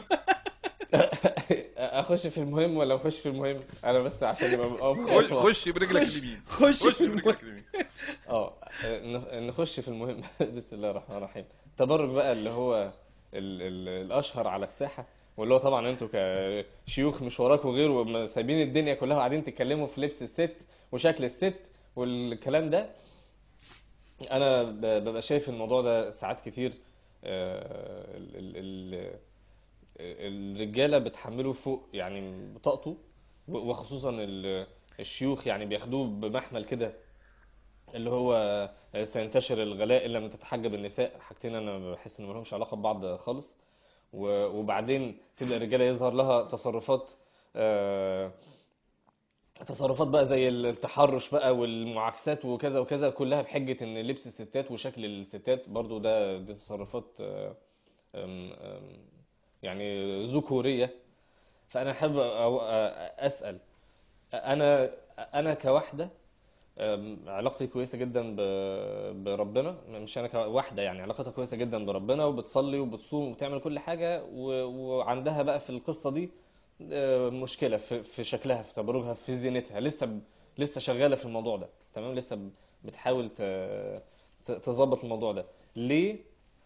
اخش في المهم ولا اخش في المهم؟ انا بس عشان يبقى خش أبقى- خش برجلك خش اليمين. خش خش في المهم. برجلك اليمين. اه ن- نخش في المهم. بسم الله الرحمن الرحيم. التبرج بقى اللي هو ال ال الاشهر على الساحه، واللي هو طبعا انتوا كشيوخ مش وراكوا غير وما سايبين الدنيا كلها وقاعدين تتكلموا في لبس الست وشكل الست والكلام ده. انا ب- ببقى شايف الموضوع ده ساعات كتير. آه، ال- ال- ال- الرجاله بتحمله فوق يعني بطاقته، وخصوصا ال- الشيوخ يعني بياخدوه بمحمل كده، اللي هو سينتشر الغلاء إلا لم تتحجب النساء. حاجتين أنا بحس إن ملهمش علاقة ببعض خالص. و- وبعدين تبدأ الرجالة يظهر لها تصرفات، آه، تصرفات بقى زي التحرش بقى والمعاكسات وكذا وكذا، كلها بحجة إن لبس الستات وشكل الستات برضو ده دي تصرفات آه، آم، آم، يعني ذكورية. فأنا حابب أو- أسأل، أنا أنا كواحدة أم، علاقتي كويسة جدا ب- بربنا، مش انا كواحدة يعني علاقتها كويسة جدا بربنا، وبتصلي وبتصوم وبتعمل كل حاجة، و- وعندها بقى في القصة دي أه، مشكلة في في شكلها، في تبرجها، في زينتها، لسه ب- لسه شغالة في الموضوع ده، تمام، لسه ب- بتحاول ت- ت- تظبط الموضوع ده. ليه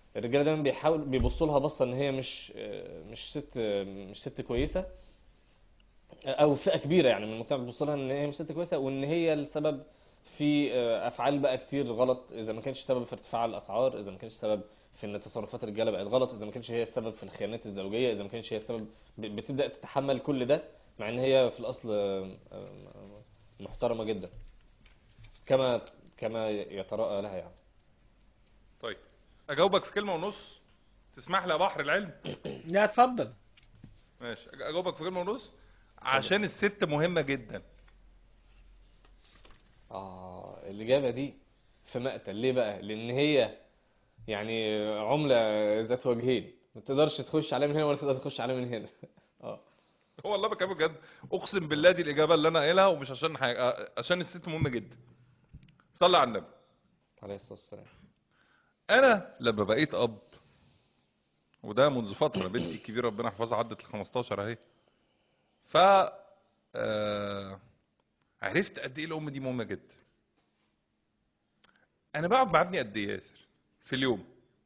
الرجاله دايما بيحاول بيبصوا لها بصه ان هي مش مش ست مش ست كويسه، او فئه كبيره يعني من المجتمع بيبص لها ان هي مش ست كويسه، وان هي السبب في افعال بقى كتير غلط، اذا ما كانش سبب في ارتفاع الاسعار، اذا ما كانش سبب في ان تصرفات الرجاله بقت غلط، اذا ما كانش هي السبب في الخيانات الزوجيه، اذا ما كانش هي السبب، ب- بتبدا تتحمل كل ده مع ان هي في الاصل محترمه جدا كما كما يتراءى لها يعني. طيب اجاوبك في كلمه ونص، تسمح لي يا بحر العلم؟ لا اتفضل. ماشي، أج- اجاوبك في كلمه ونص. اتفضل. عشان الست مهمه جدا. اه الاجابه دي في مقتل ليه بقى؟ لان هي يعني عمله ذات وجهين، ما تقدرش تخش عليها من هنا ولا تقدر تخش عليها من هنا. اه هو والله بكلمك بجد، اقسم بالله دي الاجابه اللي انا قايلها، ومش عشان حاجه، أ- عشان الست مهمه جدا. صلي على النبي. عليه الصلاه والسلام. انا لما بقيت اب، وده منذ فتره، بنتي الكبيره ربنا يحفظها عدت ال خمستاشر اهي، ف آه... عرفت قد ايه الام دي مهمه جدا. انا بقعد مع ابني قد ايه يا ياسر في اليوم؟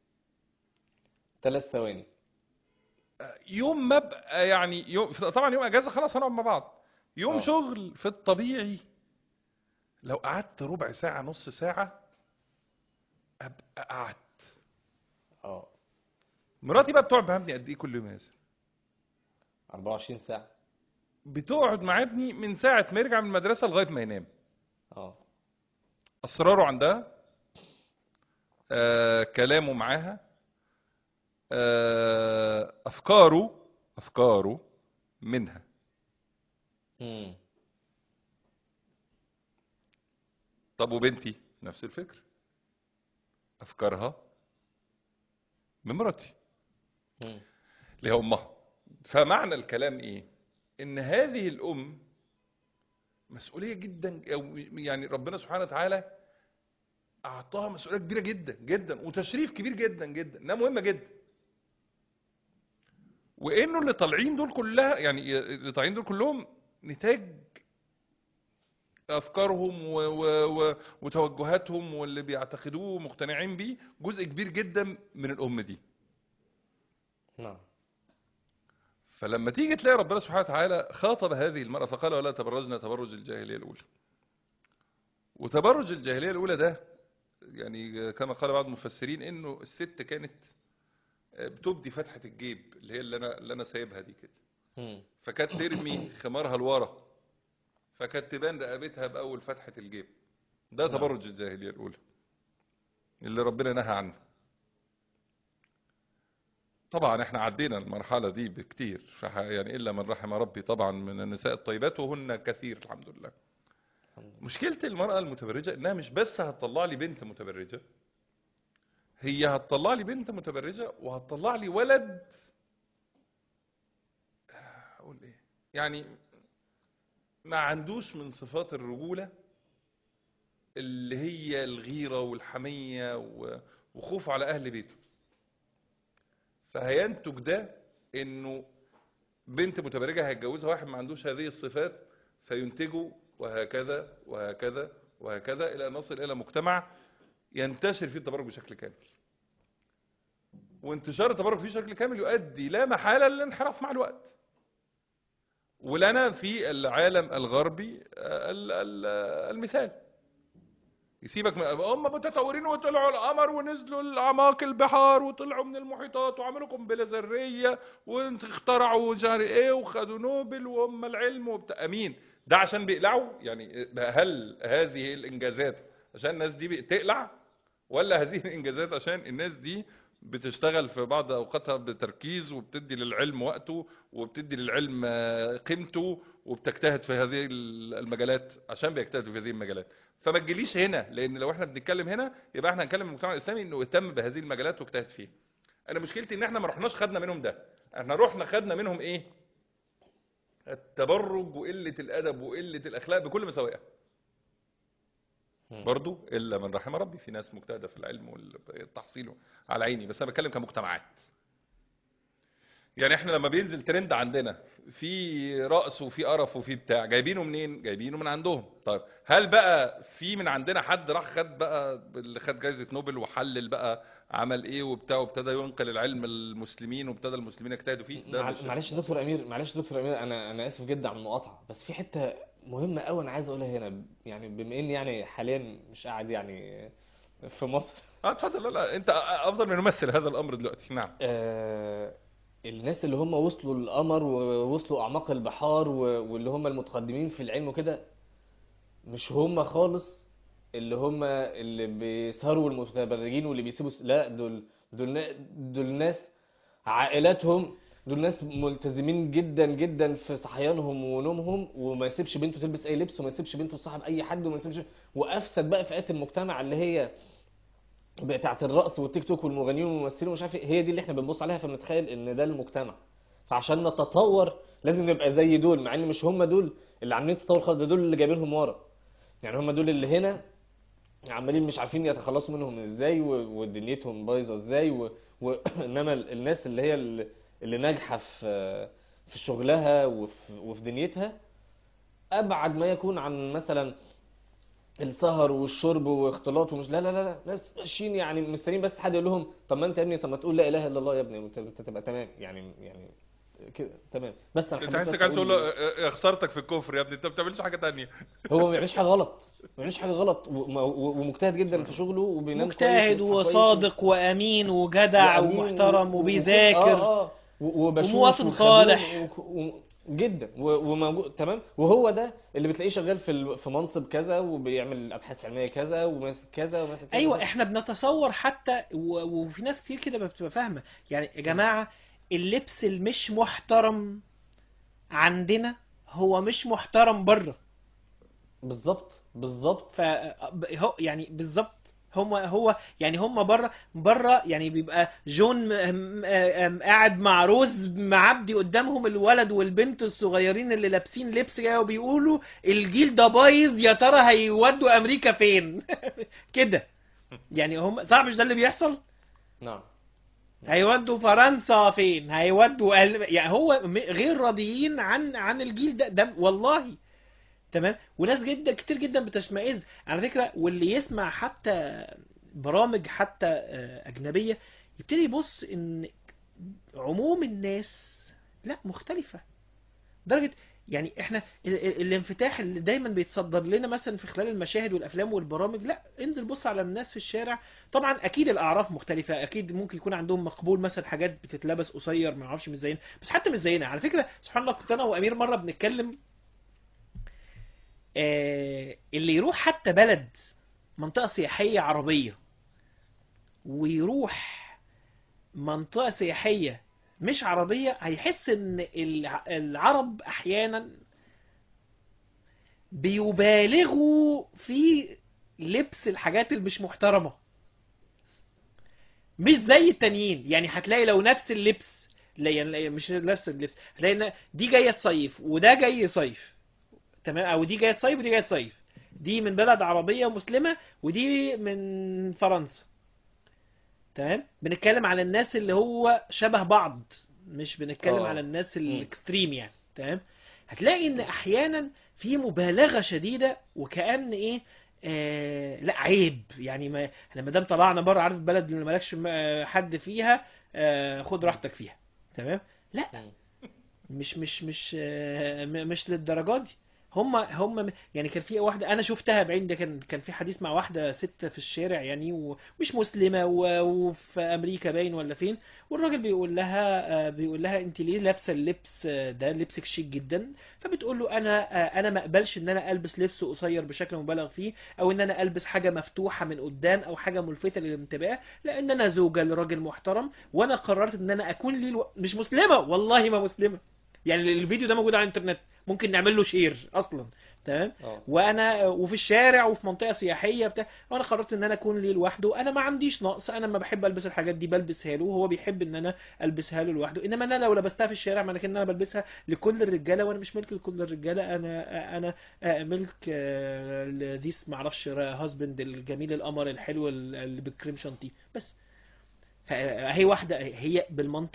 ثلاث ثواني. يوم ما ابقى يعني يوم، طبعا يوم اجازه خلاص هنقعد مع بعض. يوم اه شغل في الطبيعي لو قعدت ربع ساعه نص ساعه ابقى قعدت. اه مراتي بقى بتقعد مع ابني قد ايه كل يوم يا ياسر؟ أربعة وعشرين ساعه. بتقعد مع ابني من ساعه ما يرجع من المدرسه لغايه ما ينام. اه اسراره عندها، آه كلامه معاها، آه افكاره افكاره منها. امم طب وبنتي نفس الفكر، افكارها من مراتي امم اللي هي امها. فمعنى الكلام ايه؟ ان هذه الام مسؤوليه جدا، او يعني ربنا سبحانه وتعالى اعطاها مسؤوليه كبيره جدا جدا، وتشريف كبير جدا جدا، انها مهمه جدا. وانه اللي طالعين دول كلها، يعني اللي طالعين دول كلهم نتاج افكارهم و و و وتوجهاتهم، واللي بيعتقدوه ومقتنعين بيه جزء كبير جدا من الام دي. نعم. فلما تيجي تلاقي ربنا سبحانه وتعالى خاطب هذه المرأة فقال ولا تبرجنا تبرج الجاهلية الأولى. وتبرج الجاهلية الأولى ده يعني كما قال بعض المفسرين انه الست كانت بتبدي فتحة الجيب اللي هي اللي انا اللي انا سايبها دي كده، امم فكانت ترمي خمارها لورا، فكانت تبان رقبتها باول فتحة الجيب. ده نعم. تبرج الجاهلية الأولى اللي ربنا نهى عنه. طبعا احنا عدينا المرحلة دي بكتير، فح- يعني إلا من رحم ربي طبعا من النساء الطيبات، وهن كثير الحمد لله. الحمد لله. مشكلة المرأة المتبرجة انها مش بس هتطلع لي بنت متبرجة، هي هتطلع لي بنت متبرجة وهتطلع لي ولد، اقول ايه يعني، ما عندوش من صفات الرجولة اللي هي الغيرة والحمية و- وخوف على اهل بيته. فهينتج ده انه بنت متبرجة هيتجوزها واحد ما عندوش هذه الصفات، فينتجوا وهكذا وهكذا وهكذا الى ان نصل الى مجتمع ينتشر فيه التبرج بشكل كامل. وانتشار التبرج فيه بشكل كامل يؤدي لا محالة للانحراف مع الوقت. ولنا في العالم الغربي ال- ال- المثال. يسيبك من هم متطورين وطلعوا القمر ونزلوا الاعماق البحار وطلعوا من المحيطات وعملوا قنبله ذريه واخترعوا مش عارف ايه وخدوا نوبل وهم العلم وبتاع. امين. ده عشان بيقلعوا يعني؟ هل هذه الانجازات عشان الناس دي بتقلع، ولا هذه الانجازات عشان الناس دي بتشتغل في بعض اوقاتها بتركيز وبتدي للعلم وقته وبتدي للعلم قيمته وبتجتهد في هذه المجالات عشان بيجتهدوا في هذه المجالات؟ فما تجيليش هنا، لان لو احنا بنتكلم هنا يبقى احنا هنتكلم المجتمع الاسلامي انه اهتم بهذه المجالات واجتهد فيها. انا مشكلتي ان احنا ما رحناش خدنا منهم ده، احنا رحنا خدنا منهم ايه؟ التبرج وقله الادب وقله الاخلاق بكل مساوئها. مم. برضو الا من رحم ربي، في ناس مجتهده في العلم والتحصيل على عيني، بس انا بتكلم كمجتمعات. يعني احنا لما بينزل ترند عندنا في رقص وفي قرف وفي بتاع، جايبينه منين؟ جايبينه من عندهم. طيب هل بقى في من عندنا حد راح خد بقى اللي خد جائزة نوبل وحلل بقى عمل ايه وبتاع وابتدى ينقل العلم المسلمين وابتدى المسلمين يجتهدوا فيه؟ ده مع- مش معلش يا دكتور امير، معلش يا دكتور امير، انا انا اسف جدا على المقاطعه، بس في حته مهمه قوي انا عايز اقولها هنا، يعني بما اني يعني حاليا مش قاعد يعني في مصر. اه اتفضل. لا لا انت افضل من ممثل هذا الامر دلوقتي. نعم. آه، الناس اللي هم وصلوا للقمر ووصلوا اعماق البحار و- واللي هم المتقدمين في العلم وكده، مش هم خالص اللي هم اللي بيسهروا والمتبرجين واللي بيسيبوا س- لا، دول دول نا- دول ناس عائلاتهم، دول ناس ملتزمين جدا جدا في صحيانهم ونومهم، وما يسيبش بنته تلبس اي لبس، وما يسيبش بنته تصاحب اي حد، وما يسيبش. وافسد بقى فئات المجتمع اللي هي بتاعت الرقص والتيك توك والمغنيين والممثلين ومش عارف ايه، هي دي اللي احنا بنبص عليها فبنتخيل ان ده المجتمع. فعشان نتطور لازم نبقى زي دول، مع ان مش هم دول اللي عاملين التطور خالص، ده دول اللي جايبينهم ورا. يعني هم دول اللي هنا عمالين مش عارفين يتخلصوا منهم ازاي، و- ودنيتهم بايظه ازاي، و... و... انما ال- الناس اللي هي ال- اللي ناجحه في في شغلها وفي, وفي دنيتها، ابعد ما يكون عن مثلا السهر والشرب واختلاط ومش، لا لا لا لا، ناس ماشيين يعني مستنيين بس حد يقول لهم طب ما انت يا ابني، طب ما تقول لا اله الا الله يا ابني، انت انت تبقى تمام يعني يعني كده تمام. بس انا حبيت تحس بس كان تقول له اقول، اه، اه، خسارتك في الكفر يا ابني، انت ما بتعملش حاجه تانية. هو ما بيعملش حاجه غلط، ما بيعملش حاجه غلط، وم- و- ومجتهد جدا في شغله، وبينام كويس مجتهد وبيصحى كويس و... وصادق وامين وجدع وامين و... ومحترم و- وكل وبيذاكر اه اه و- وبشوش ومواطن وخدوم صالح. و... و... جدا و... وموجود تمام. وهو ده اللي بتلاقيه شغال في ال... في منصب كذا، وبيعمل ابحاث علميه كذا، وماسك كذا وماسك كذا ايوه وماسك. احنا بنتصور حتى و... وفي ناس كتير كده بتبقى فاهمه، يعني يا جماعه اللبس المش محترم عندنا هو مش محترم بره. بالظبط بالظبط. ف هو يعني بالظبط، هم هو يعني هم بره بره يعني بيبقى جون م- م- قاعد مع روز معبدي قدامهم الولد والبنت الصغيرين اللي لابسين لبس كده وبيقولوا الجيل ده بايظ، يا ترى هيودوا امريكا فين؟ كده يعني هم صعب، مش ده اللي بيحصل؟ نعم. هيودوا فرنسا فين؟ هيودوا أل... يعني هو م- غير راضيين عن عن الجيل ده ده والله. تمام. وناس جدا كتير جدا بتشمئز على فكرة، واللي يسمع حتى برامج حتى آه، أجنبية يبتدي يبص إن عموم الناس لا مختلفة. درجة يعني احنا ال- ال- الانفتاح اللي دايما بيتصدر لنا مثلا في خلال المشاهد والافلام والبرامج، لا انزل بص على الناس في الشارع. طبعا اكيد الاعراف مختلفة، اكيد ممكن يكون عندهم مقبول مثلا حاجات بتتلبس قصير ما اعرفش مش زينا، بس حتى مش زينا على فكرة. سبحان الله كنت انا وامير مرة بنتكلم، آه، اللي يروح حتى بلد منطقة سياحية عربية ويروح منطقة سياحية مش عربية، هيحس ان الع- العرب احيانا بيبالغوا في لبس الحاجات اللي مش محترمة، مش زي التانيين. يعني هتلاقي لو نفس اللبس، لا يعني مش نفس اللبس، هتلاقي إن دي جاية تصيف وده جاي يصيف، تمام، او دي جايه تصيف ودي جايه تصيف، دي من بلد عربيه مسلمه ودي من فرنسا، تمام. بنتكلم على الناس اللي هو شبه بعض، مش بنتكلم على اه. الناس مم. الاكستريم يعني، تمام. هتلاقي ان احيانا في مبالغه شديده وكأن ايه، آه لا عيب يعني، ما احنا ما دام طلعنا بره عارف البلد اللي مالكش م- حد فيها، آه خد راحتك فيها، تمام. لا مم. مش مش مش آه، م- مش للدرجات دي. هم هم يعني كان في واحده انا شفتها بعين ده، كان كان في حديث مع واحده ست في الشارع يعني ومش مسلمه و- وفي امريكا باين ولا فين، والراجل بيقول لها آه، بيقول لها انت ليه لابسه اللبس آه، ده لبسك شيك جدا. فبتقول له انا آه، انا ما اقبلش ان انا البس لبس قصير بشكل مبالغ فيه، او ان انا البس حاجه مفتوحه من قدام او حاجه ملفته للانتباه، لان انا زوجه لراجل محترم وانا قررت ان انا اكون لي الو... مش مسلمه والله ما مسلمه، يعني الفيديو ده موجود على الانترنت ممكن نعمل له شير اصلا، تمام. اه. وانا وفي الشارع وفي منطقه سياحيه بتاع، وانا قررت ان انا اكون ليه لوحده، انا ما عنديش نقص، انا ما بحب البس الحاجات دي بلبسها له، وهو بيحب ان انا البسها له لوحده، انما انا لو لبستها في الشارع معنى كده ان انا بلبسها لكل الرجاله، وانا مش ملك لكل الرجاله، انا انا ملك ذيس ما اعرفش هازبند الجميل القمر الحلو اللي بالكريم شانتيه بس. هي واحده هي بالمنطق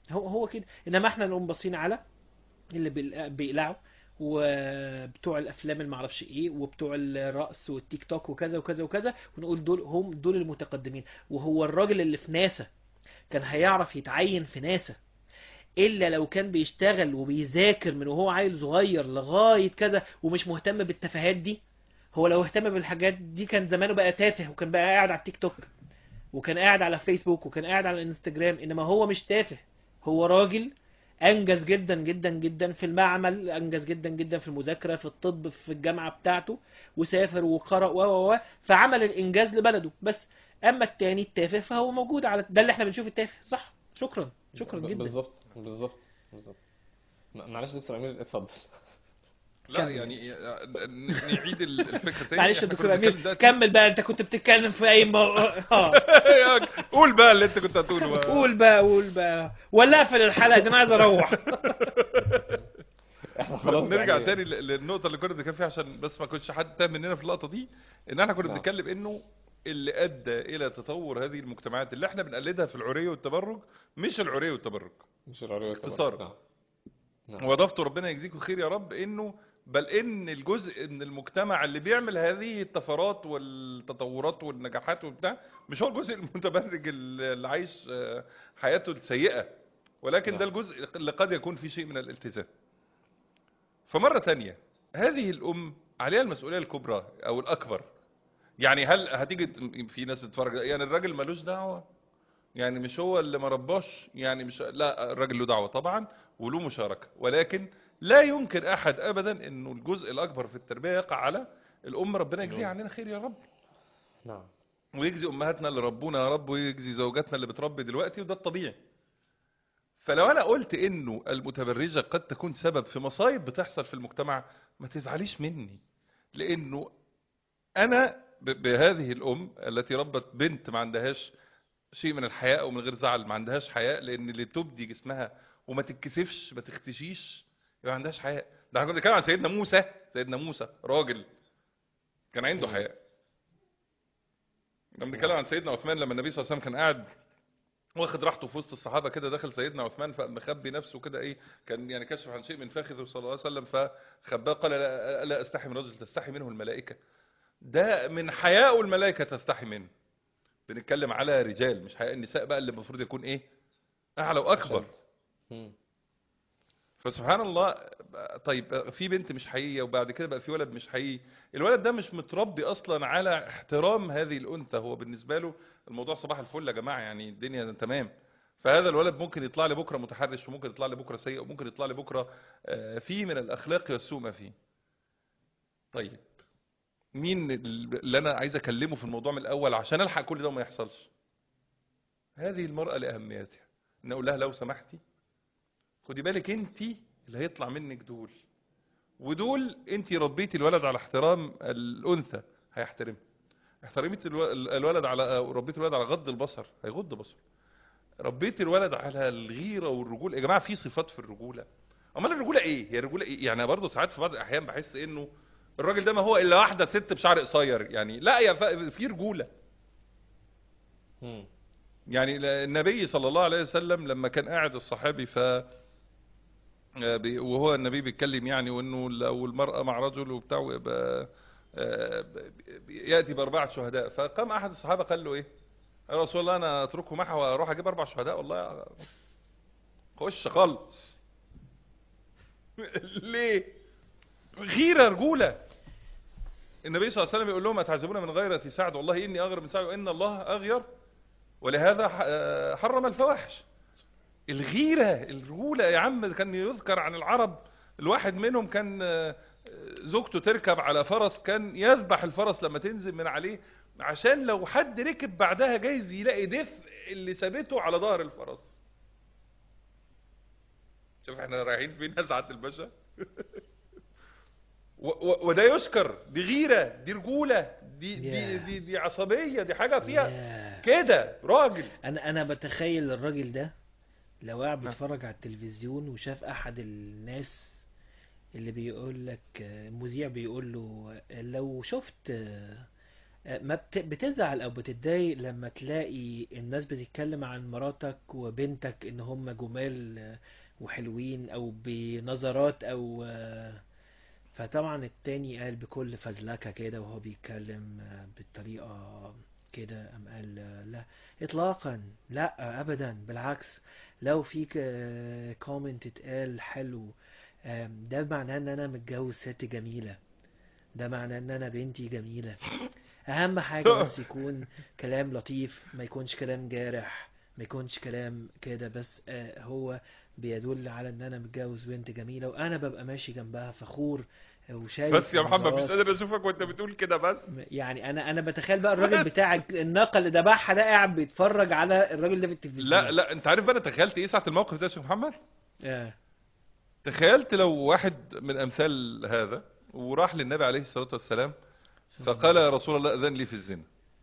هو هو كده. انما احنا نقوم باصين على اللي بيل- بيقلعوا، وبتوع الافلام اللي معرفش ايه، وبتوع الرقص والتيك توك وكذا وكذا وكذا، ونقول دول هم دول المتقدمين. وهو الراجل اللي في ناسا كان هيعرف يتعين في ناسا الا لو كان بيشتغل وبيذاكر من وهو عيل صغير لغاية كذا، ومش مهتم بالتفاهات دي. هو لو اهتم بالحاجات دي كان زمانه بقى تافه، وكان بقى قاعد على التيك توك، وكان قاعد على فيسبوك، وكان قاعد على الانستجرام. انما هو مش تافه، هو راجل انجز جدا جدا جدا في المعمل، انجز جدا جدا في المذاكرة، في الطب، في الجامعة بتاعته، وسافر وقرأ و و و فعمل الانجاز لبلده بس. اما التاني التافه فهو موجود على ده اللي احنا بنشوف التافه. صح، شكرا شكرا ب- جدا. بالظبط بالظبط بالظبط. م- معلش دكتور امير اتفضل. لا كمل. يعني ن- نعيد ال- الفكره تاني. معلش يا احنا كنا دكتور بنتكلم امير، دلوقتي. كمل بقى، انت كنت بتتكلم في اي موضوع. اه قول بقى اللي انت كنت هتقوله بقى. قول بقى قول بقى، ولا اقفل الحلقه دي، انا عايز اروح. احنا خلاص نرجع يعني. تاني ل- للنقطة اللي كنا بنتكلم فيها، عشان بس ما كنتش حد تاه مننا في اللقطة دي. ان احنا كنا نعم. بنتكلم انه اللي ادى الى تطور هذه المجتمعات اللي احنا بنقلدها في العري والتبرج، مش العري والتبرج مش العربية اختصارا. نعم نعم. واضفته ربنا يجزيكم خير يا رب، انه بل ان الجزء من المجتمع اللي بيعمل هذه الطفرات والتطورات والنجاحات وبتاع، مش هو الجزء المتبرج اللي عايش آه، حياته السيئة، ولكن ده نعم. الجزء اللي قد يكون فيه شيء من الالتزام. فمرة تانية هذه الأم عليها المسؤولية الكبرى أو الأكبر. يعني هل هتيجي ت- في ناس بتتفرج يعني الراجل ملوش دعوة، يعني مش هو اللي مرباش، يعني مش، لا الراجل له دعوة طبعا وله مشاركة، ولكن لا ينكر أحد أبدا أنه الجزء الأكبر في التربية يقع على الأم. ربنا يجزيها عننا خير يا رب، نعم. ويجزي أمهاتنا اللي ربونا يا رب، ويجزي زوجاتنا اللي بتربي دلوقتي، وده الطبيعي. فلو انا قلت انه المتبرجة قد تكون سبب في مصايب بتحصل في المجتمع، ما تزعليش مني، لانه انا ب- بهذه الام التي ربت بنت ما عندهاش شيء من الحياء، ومن غير زعل ما عندهاش حياء، لان اللي تبدي جسمها وما تتكسفش ما تختشيش يبقى ما عندهاش حياء. ده احنا كنا بنتكلم عن سيدنا موسى. سيدنا موسى راجل كان عنده مم. حياء. لما بنتكلم نعم. عن سيدنا عثمان، لما النبي صلى الله عليه وسلم كان قاعد واخد راحته في وسط الصحابه كده، دخل سيدنا عثمان فمخبي نفسه كده، ايه كان يعني كشف عن شيء من فخذه صلى الله عليه وسلم فخباه، قال لا, لا استحي من رجل تستحي منه الملائكه. ده من حياء الملائكه تستحي منه. بنتكلم على رجال، مش حياء النساء بقى اللي المفروض يكون ايه اعلى واكبر. أشد. مم. فسبحان الله. طيب في بنت مش حقيقيه، وبعد كده بقى في ولد مش حقيقي. الولد ده مش متربي اصلا على احترام هذه الانثى، هو بالنسبه له الموضوع صباح الفل يا جماعه، يعني الدنيا تمام. فهذا الولد ممكن يطلع لي بكره متحرش، وممكن يطلع لي بكره سيء، وممكن يطلع لي بكره آه، فيه من الاخلاق والسوء ما فيه. طيب مين اللي انا عايز اكلمه في الموضوع من الاول عشان الحق كل ده وما يحصلش؟ هذه المراه لاهميتها، ان اقول لها لو سمحتي خدي بالك انت اللي هيطلع منك دول، ودول انت ربيتي الولد على احترام الانثى هيحترمها، احترمت الو- الولد على ربيت الولد على غض البصر هيغض بصره، ربيت الولد على الغيره والرجوله. يا جماعه في صفات في الرجوله. امال الرجوله ايه؟ هي الرجوله ايه؟ يعني برضه ساعات في بعض الاحيان بحس انه الراجل ده ما هو الا واحده ست بشعر قصير، يعني لا يا ف- في رجوله. مم. يعني النبي صلى الله عليه وسلم لما كان قاعد الصحابي ف آه، بي- وهو النبي بيتكلم يعني، وانه لو المرأة مع رجل وبتاع ويبقى آه، ب- ب- يأتي بأربعة شهداء. فقام أحد الصحابة قال له إيه؟ يا رسول الله أنا أتركه معها وأروح أجيب أربع شهداء والله خش خالص. ليه؟ غيرة رجولة. النبي صلى الله عليه وسلم يقول لهم أتعجبون من غيرة سعد؟ والله إني أغير من سعد، وإن الله أغير، ولهذا ح- آه، حرم الفواحش. الغيرة الرجولة يا عم. كان يذكر عن العرب الواحد منهم كان آه، زوجته تركب على فرس، كان يذبح الفرس لما تنزل من عليه، عشان لو حد ركب بعدها جايز يلاقي دفء اللي ثابته على ظهر الفرس. شوف احنا رايحين فين يا سعادة الباشا. و- و- وده يشكر، دي غيرة، دي رجولة، دي دي ياه. دي, دي عصبية، دي حاجة فيها ياه. كده راجل. انا انا بتخيل الراجل ده لو قاعد بيتفرج على التلفزيون وشاف احد الناس اللي بيقول لك، مذيع بيقول له لو شفت آه، ما بت- بتزعل او بتتضايق لما تلاقي الناس بتتكلم عن مراتك وبنتك ان هم جمال آه، وحلوين او بنظرات او آه، فطبعا التاني قال بكل فزلكة كده وهو بيتكلم آه، بالطريقة كده قام قال آه، لا اطلاقا لا ابدا بالعكس لو في كومنت اتقال حلو آم، ده معناه ان انا متجوز ست جميلة ده معناه ان انا بنتي جميلة اهم حاجة بس يكون كلام لطيف ما يكونش كلام جارح ما يكونش كلام كده بس آه، هو بيدل على ان انا متجوز بنت جميلة وانا ببقى ماشي جنبها فخور آه، وشايف بس يا محمد مش النظرات قادر اشوفك وانت بتقول كده بس. يعني انا انا بتخيل بقى الراجل بس بتاع الناقة اللي ذبحها ده قاعد بيتفرج على الراجل ده في لا التلفزيون لا، انت عارف بقى انا تخيلت ايه ساعة الموقف ده يا شيخ محمد؟ آه. تخيلت لو واحد من امثال هذا وراح للنبي عليه الصلاة والسلام صلى الله فقال عليه يا وسلم. رسول الله اذن لي في الزنا،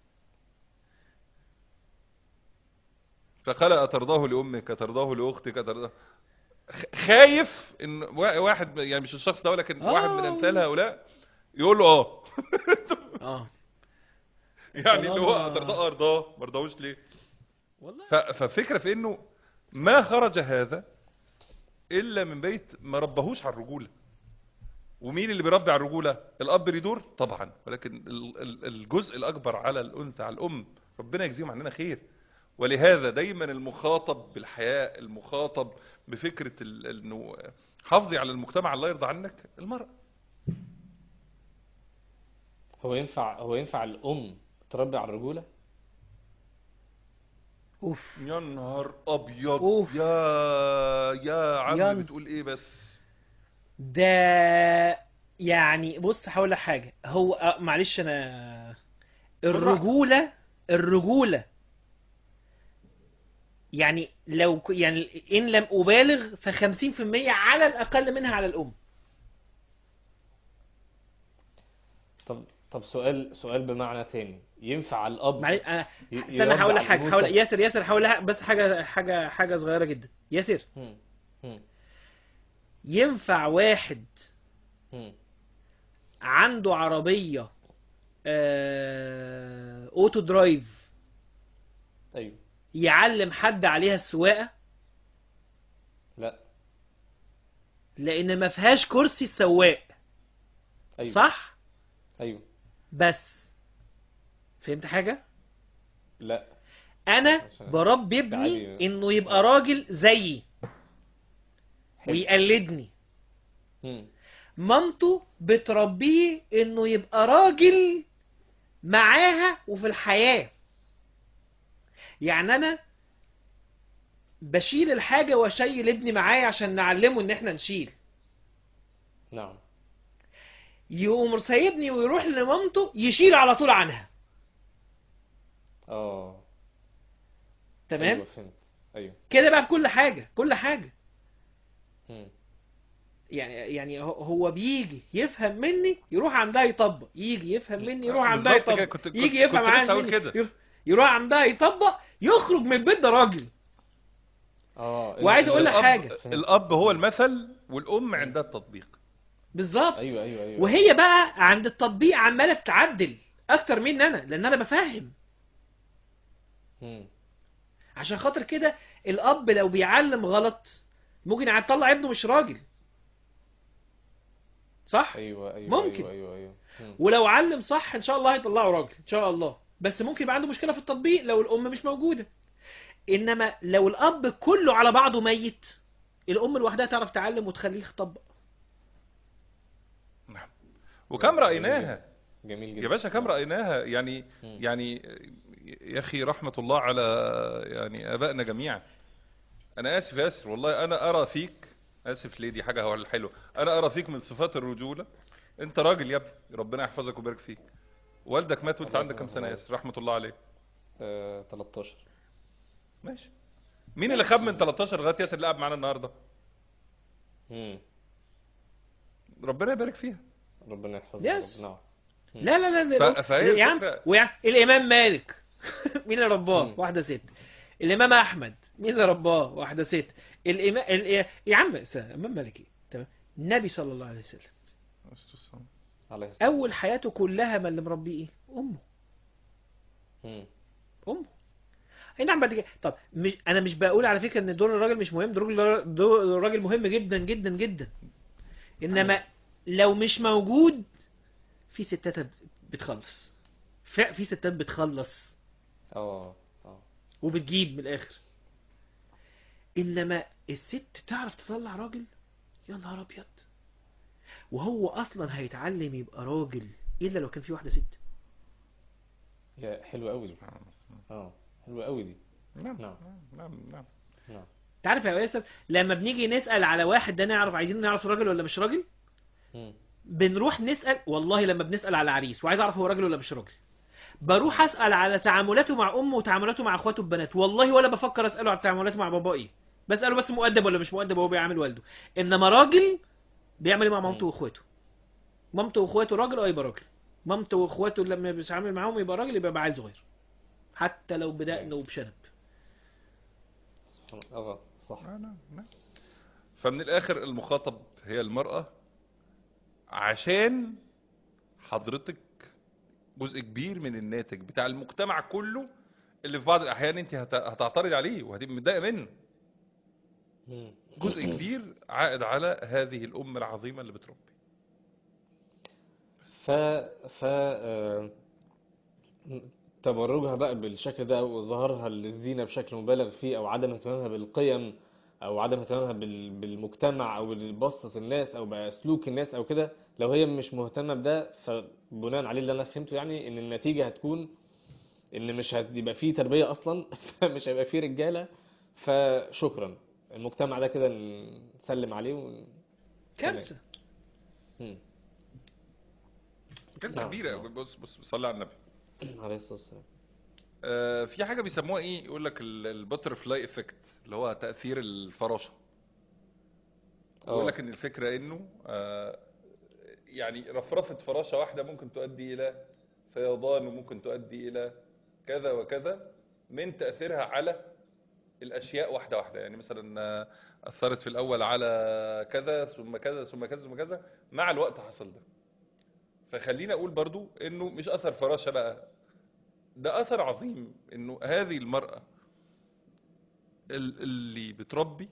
فقال اترضاه لامك اترضاه لاختك اترضاه، خ- خايف ان وا- واحد يعني مش الشخص ده ولكن واحد من امثال اه هؤلاء يقول له اه. اه يعني اللي هو طالما اترضاه ارضاه ما ارضاهوش ليه. والله ف- ففكرة في انه ما خرج هذا الا من بيت ما ربهوش على الرجولة. ومين اللي بيربي على الرجولة؟ الاب بيدور طبعا، ولكن ال- ال- الجزء الاكبر على الانثى على الام. ربنا يجزيهم عننا خير. ولهذا دايما المخاطب بالحياء، المخاطب بفكرة ال- انه حافظي على المجتمع الله يرضى عنك، المرأة. هو ينفع هو ينفع الام تربي على الرجوله؟ اوف يا نهار ابيض اوف يا يا عم ين بتقول ايه بس؟ ده يعني بص هقول لك حاجه هو آه، معلش انا خد راحتك. الرجوله الرجوله يعني لو ك- يعني ان لم ابالغ فخمسين في المية على الاقل منها على الام. طب طب سؤال سؤال بمعنى تاني، ينفع الاب معلش انا ي- استنى يربي هقول لك على حاجه هقول الانوثه؟ ياسر ياسر هقول لك بس حاجه حاجه حاجه صغيره جدا ياسر. هم. هم. ينفع واحد هم. عنده عربيه آه... اوتو درايف ايوه. يعلم حد عليها السواقه؟ لا. لان ما فيهاش كرسي السواق. ايوه. صح. ايوه. بس فهمت حاجه؟ لا. انا عشان بربي ده ابني عادي. انه يبقى اه. راجل زيي حلو. ويقلدني. هم. مامته بتربيه انه يبقى راجل معاها وفي الحياة. يعني انا بشيل الحاجة واشيل ابني معايا عشان نعلمه ان احنا نشيل. نعم. يقوم سايبني ويروح لمامته يشيل على طول عنها. اه. تمام ايوه فهمت. ايوه. كده بقى في كل حاجة كل حاجة. هم. يعني يعني هو هو بيجي يفهم مني يروح عندها يطبق، يجي يفهم مني يروح آه، عندها بالظبط كده. يطبق، كنت كنت يجي يفهم كنت لسه عن هقول مني كده. يروح يروح عندها يطبق، يخرج من البيت ده راجل. اه ال وعايز اقول ال لك الاب حاجة فهمت. الاب هو هم. المثل والام هم. عندها التطبيق. بالظبط. ايوه ايوه ايوه ايوه. وهي بقى عند التطبيق عمالة تعدل اكتر مني انا لان انا بفهم. هم. عشان خاطر كده الاب لو بيعلم غلط ممكن يطلع ابنه مش راجل. صح. ايوه ايوه ممكن. ايوه ايوه ايوه. هم. ولو علم صح ان شاء الله هيطلعه راجل ان شاء الله، بس ممكن يبقى عنده مشكلة في التطبيق لو الام مش موجودة. انما لو الاب كله على بعضه ميت الام لوحدها تعرف تعلم وتخليه يطبق. نعم. لا، وكم جميل جدا. رأيناها جميل يا جدا. باشا، كم نعم. رأيناها يعني. هم. يعني يا اخي رحمة الله على يعني ابائنا جميعا. انا اسف ياسر والله، انا ارى فيك، اسف ليه دي حاجة هو حلوة، انا ارى فيك من صفات الرجولة. انت راجل يا ابني، ربنا يحفظك ويبارك فيك. والدك مات وانت الله عندك كم يكرمك سنة يا الله. ياسر؟ رحمة الله عليه. آه، تلتاشر. ماشي. مين اللي خد من مم. تلتاشر لغاية ياسر اللي قاعد معانا النهاردة؟ مم. ربنا يبارك فيها. ربنا يحفظك يا رب. يس. نعم. مم. لا لا لا ف... لا فهي يا عم الفكرة. ويا الامام مالك مين اللي رباه؟ مم. واحده ست. الامام احمد مين اللي رباه؟ واحده ست. الامام ال... يا عم الامام مالك ايه تمام. النبي صلى الله عليه وسلم عليه الصلاة اول والسلام. حياته كلها ما اللي مربيه ايه؟ امه. مم. امه. اي نعم بعد كده. طب مش انا مش بقول على فكره ان دور الراجل مش مهم، دور الر- دور الراجل مهم جدا جدا جدا، انما لو مش موجود في ستات بتخلص، في في ستات بتخلص اه اه وبتجيب من الاخر. انما الست تعرف تطلع راجل، يا نهار ابيض. وهو اصلا هيتعلم يبقى راجل الا لو كان في واحده ست. يا حلوة قوي دي. سبحان الله. اه حلوة قوي دي. نعم نعم نعم نعم نعم. نعم. تعرف يا ياسر، لما بنيجي نسأل على واحد ده نعرف عايزين نعرف راجل ولا مش راجل، مم. بنروح نسأل. والله لما بنسأل على عريس وعايز اعرف هو راجل ولا مش راجل، بروح مم. اسأل على تعاملاته مع امه وتعاملاته مع اخواته البنات، والله ولا بفكر اسأله على تعاملاته مع باباه ايه، بسأله بس مؤدب ولا مش مؤدب وهو بيعامل والده. انما راجل بيعمل ايه مع مامته مم. واخواته. مامته واخواته راجل اه يبقى راجل، مامته واخواته لما بيتعامل معاهم يبقى راجل، يبقى عيل صغير حتى لو بدقن ايوه وبشنب. سبحان الله. اه صح. نعم نعم نعم. فمن الاخر المخاطب هي المرأة، عشان حضرتك جزء كبير من الناتج بتاع المجتمع كله اللي في بعض الاحيان انت هت- هتعترض عليه وهتبقى متضايقه منه، مم. جزء كبير عائد على هذه الام العظيمه اللي بتربي. ف ف آه، تبرجها بقى بالشكل ده او ظهورها للزينة بشكل مبالغ فيه او عدم اهتمامها بالقيم او عدم اهتمامها بال- بالمجتمع او ببسط الناس او بسلوك الناس او كده، لو هي مش مهتمة بده فبناء عليه اللي انا فهمته يعني ان النتيجة هتكون ان مش هيبقى فيه تربية اصلا فمش هيبقى فيه رجالة، فشكرا المجتمع ده كده نسلم عليه ون... تمام. كارثة. مم. كارثه نعم كبيره نعم. قوي. بص بص صلي على النبي. عليه الصلاة والسلام. آه في حاجه بيسموها ايه، يقول لك البتر فلاي افكت، اللي هو تاثير الفراشه. ويقول اه لك ان الفكره انه آه يعني رفرفه فراشه واحده ممكن تؤدي الى فيضان، وممكن تؤدي الى كذا وكذا من تاثيرها على الاشياء واحده واحده. يعني مثلا آه، اثرت في الاول على كذا ثم كذا ثم كذا ثم كذا، مع الوقت حصل ده. فخلينا اقول برضو انه مش اثر فراشه بقى، ده اثر عظيم، انه هذه المرأة ال- اللي بتربي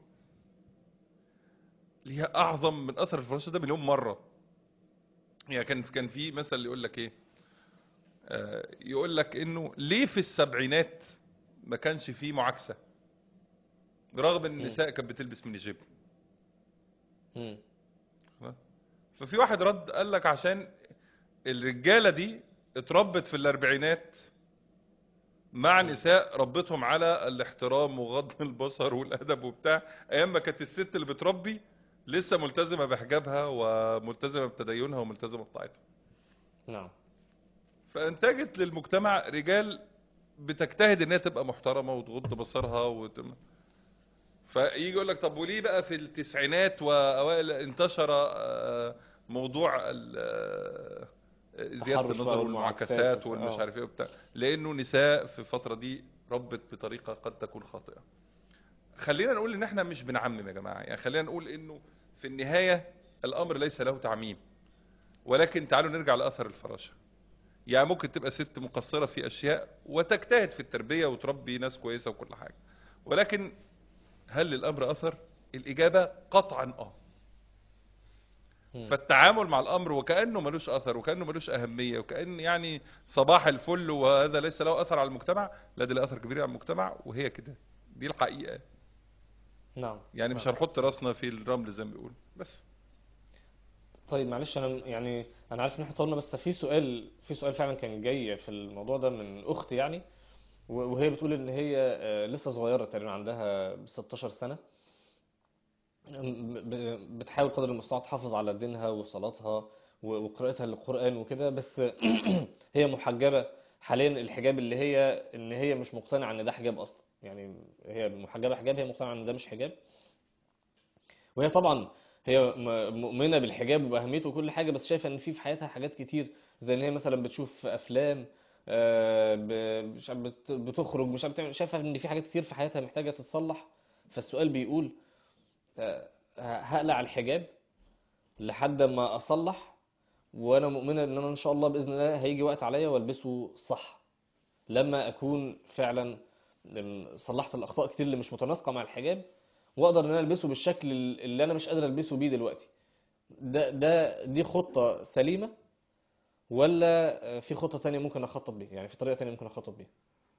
ليها اعظم من اثر الفراشه ده مليون مره. يعني كان كان في مثل يقول لك ايه، آه، يقول لك انه ليه في السبعينات ما كانش فيه معاكسه رغم ان مم. النساء كانت بتلبس ميني جيب. مم. ففي واحد رد قال لك عشان الرجاله دي اتربت في الاربعينات مع مم. نساء ربتهم على الاحترام وغض البصر والادب وبتاع، ايام ما كانت الست اللي بتربي لسه ملتزمه بحجابها وملتزمه بتدينها وملتزمه بطاعتها. نعم. فانتجت للمجتمع رجال بتجتهد انها تبقى محترمه وتغض بصرها وتم... فيجي يقول لك طب وليه بقى في التسعينات واوائل انتشر آه، موضوع ال- آه، زياده التحرش بقى النظر والمعاكسات والمعاكسات وبتاع. والمش اه عارف ايه وبتاع، لانه نساء في الفتره دي ربت بطريقه قد تكون خاطئه. خلينا نقول ان احنا مش بنعمم يا جماعه، يعني خلينا نقول انه في النهايه الامر ليس له تعميم، ولكن تعالوا نرجع لاثر الفراشه. يعني ممكن تبقى ست مقصرة في أشياء وتجتهد في التربية وتربي ناس كويسة وكل حاجة، ولكن هل للأمر أثر؟ الإجابة قطعا آه. مم. فالتعامل مع الأمر وكأنه ملوش أثر وكأنه ملوش أهمية وكأن يعني صباح الفل وهذا ليس له أثر على المجتمع، لا ده له أثر كبير على المجتمع، وهي كده دي الحقيقة. نعم يعني مش نعم. هنحط راسنا في الرمل زي ما بيقول بس. طيب معلش انا يعني انا عارف ان احنا طولنا، بس في سؤال في سؤال فعلا كان جاي في الموضوع ده من اختي يعني، و- وهي بتقول ان هي آه، لسه صغيره تقريبا عندها ستاشر سنه، ب- ب- بتحاول قدر المستطاع تحافظ على دينها وصلاتها و- وقراءتها للقران وكده، بس هي محجبه حاليا. الحجاب اللي هي ان هي مش مقتنعه ان ده حجاب اصلا، يعني هي محجبه حجاب، هي مقتنعه ان ده مش حجاب. وهي طبعا هي م- مؤمنة بالحجاب وبأهميته وكل حاجة، بس شايفة ان في في حياتها حاجات كتير، زي ان هي مثلا بتشوف افلام، آه، ب- مش عارف بت- بتخرج، مش عارف بتعمل، شايفة ان في حاجات كتير في حياتها محتاجة تتصلح. فالسؤال بيقول آه، ه- هقلع الحجاب لحد ما اصلح، وانا مؤمنة ان انا ان شاء الله باذن الله هيجي وقت عليا والبسه صح. لما اكون فعلا م- صلحت الاخطاء كتير اللي مش متناسقه مع الحجاب، واقدر ان انا البسه بالشكل اللي انا مش قادر البسه بيه دلوقتي. ده ده دي خطه سليمه، ولا آه، في خطه تانية ممكن اخطط بيها؟ يعني في طريقه تانية ممكن اخطط بيها؟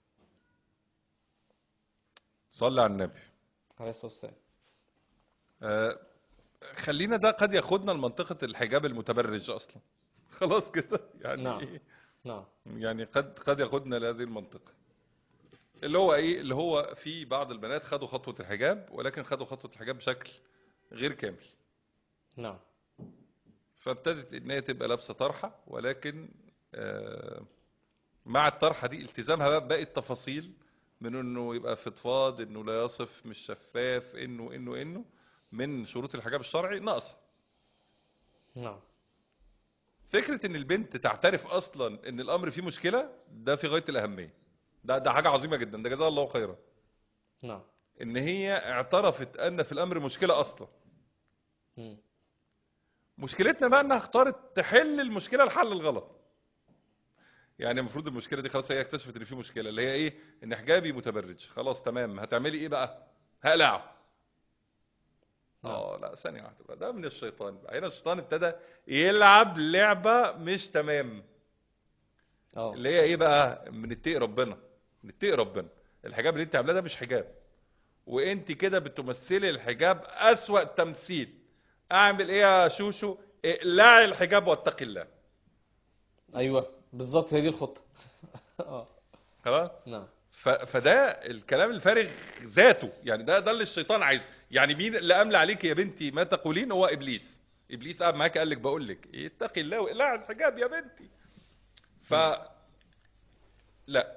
صلي على النبي. عليه الصلاه والسلام. آه، خلينا ده قد ياخدنا لمنطقة الحجاب المتبرج اصلا. خلاص كده يعني نعم. ايه، نعم. يعني قد قد ياخدنا لهذه المنطقة، اللي هو ايه، اللي هو في بعض البنات خدوا خطوة الحجاب ولكن خدوا خطوة الحجاب بشكل غير كامل. نعم. فابتدت ان هي تبقى لابسة طرحة، ولكن آه، مع الطرحة دي التزامها بقى باقي التفاصيل، من انه يبقى فضفاض، انه لا يصف، مش شفاف، انه انه انه من شروط الحجاب الشرعي ناقصة. نعم. فكرة ان البنت تعترف اصلا ان الامر فيه مشكلة، ده في غاية الاهمية. ده ده حاجة عظيمة جدا، ده جزاها الله خيرا. نعم. ان هي اعترفت ان في الامر مشكلة اصلا. مم. مشكلتنا بقى انها اختارت تحل المشكلة الحل الغلط. يعني المفروض المشكلة دي خلاص هي اكتشفت ان في مشكلة، اللي هي ايه، ان حجابي متبرج. خلاص تمام، هتعملي ايه بقى؟ هقلعه. نعم. اه لا، ثانية واحدة بقى، ده من الشيطان بقى. هنا الشيطان ابتدى يلعب لعبة مش تمام. اه. اللي هي ايه بقى، بنتقي ربنا. بنتقي ربنا. الحجاب اللي انت عاملاه ده مش حجاب، وانت كده بتمثلي الحجاب اسوأ تمثيل. اعمل ايه يا شوشو؟ اقلعي الحجاب واتقي الله. ايوه بالظبط، هي دي الخطه. اه. خلاص. نعم. ف- فده الكلام الفارغ ذاته، يعني ده ده اللي الشيطان عايزه. يعني مين اللي املى عليك يا بنتي ما تقولين؟ هو ابليس. ابليس قاعد معاك قال لك بقول لك اتقي الله واقلعي الحجاب يا بنتي. ف مم. لا،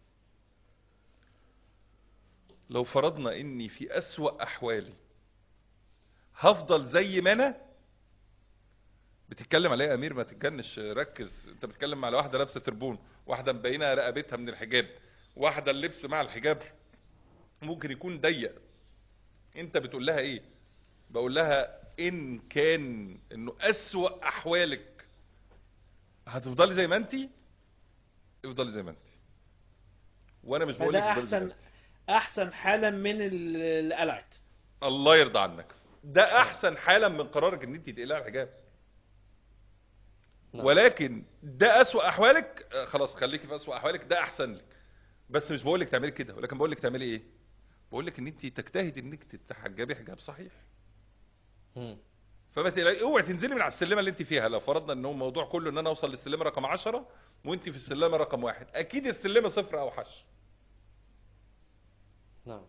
لو فرضنا اني في اسوأ احوالي هفضل زي ما انا. بتتكلم على ايه يا امير؟ ما تتجنش، ركز. انت بتتكلم على واحده لابسه تربون، واحده مبينه رقبتها من الحجاب، واحده اللبس مع الحجاب ممكن يكون ضيق. انت بتقول لها ايه؟ بقول لها ان كان انه اسوأ احوالك هتفضلي زي ما انتي، افضلي زي ما انتي. وانا مش بقول لك فده افضلي زي ما احسن انتي. احسن حالا من ال- اللي قلعت. الله يرضى عنك. ده نعم. احسن حالا من قرارك ان انت تقلعي الحجاب. نعم. ولكن ده اسوأ احوالك، آه، خلاص خليكي في اسوأ احوالك، ده احسن لك. بس مش بقول لك تعملي كده، ولكن بقول لك تعملي ايه؟ بقول لك ان انت تجتهدي انك تتحجبي حجاب صحيح. مم. فما تقلقي، اوعي تنزلي من على السلمه اللي انت فيها. لو فرضنا ان هو الموضوع كله ان انا اوصل للسلمه رقم عشرة وانت في السلمه رقم واحد، اكيد السلمه صفر اوحش. نعم.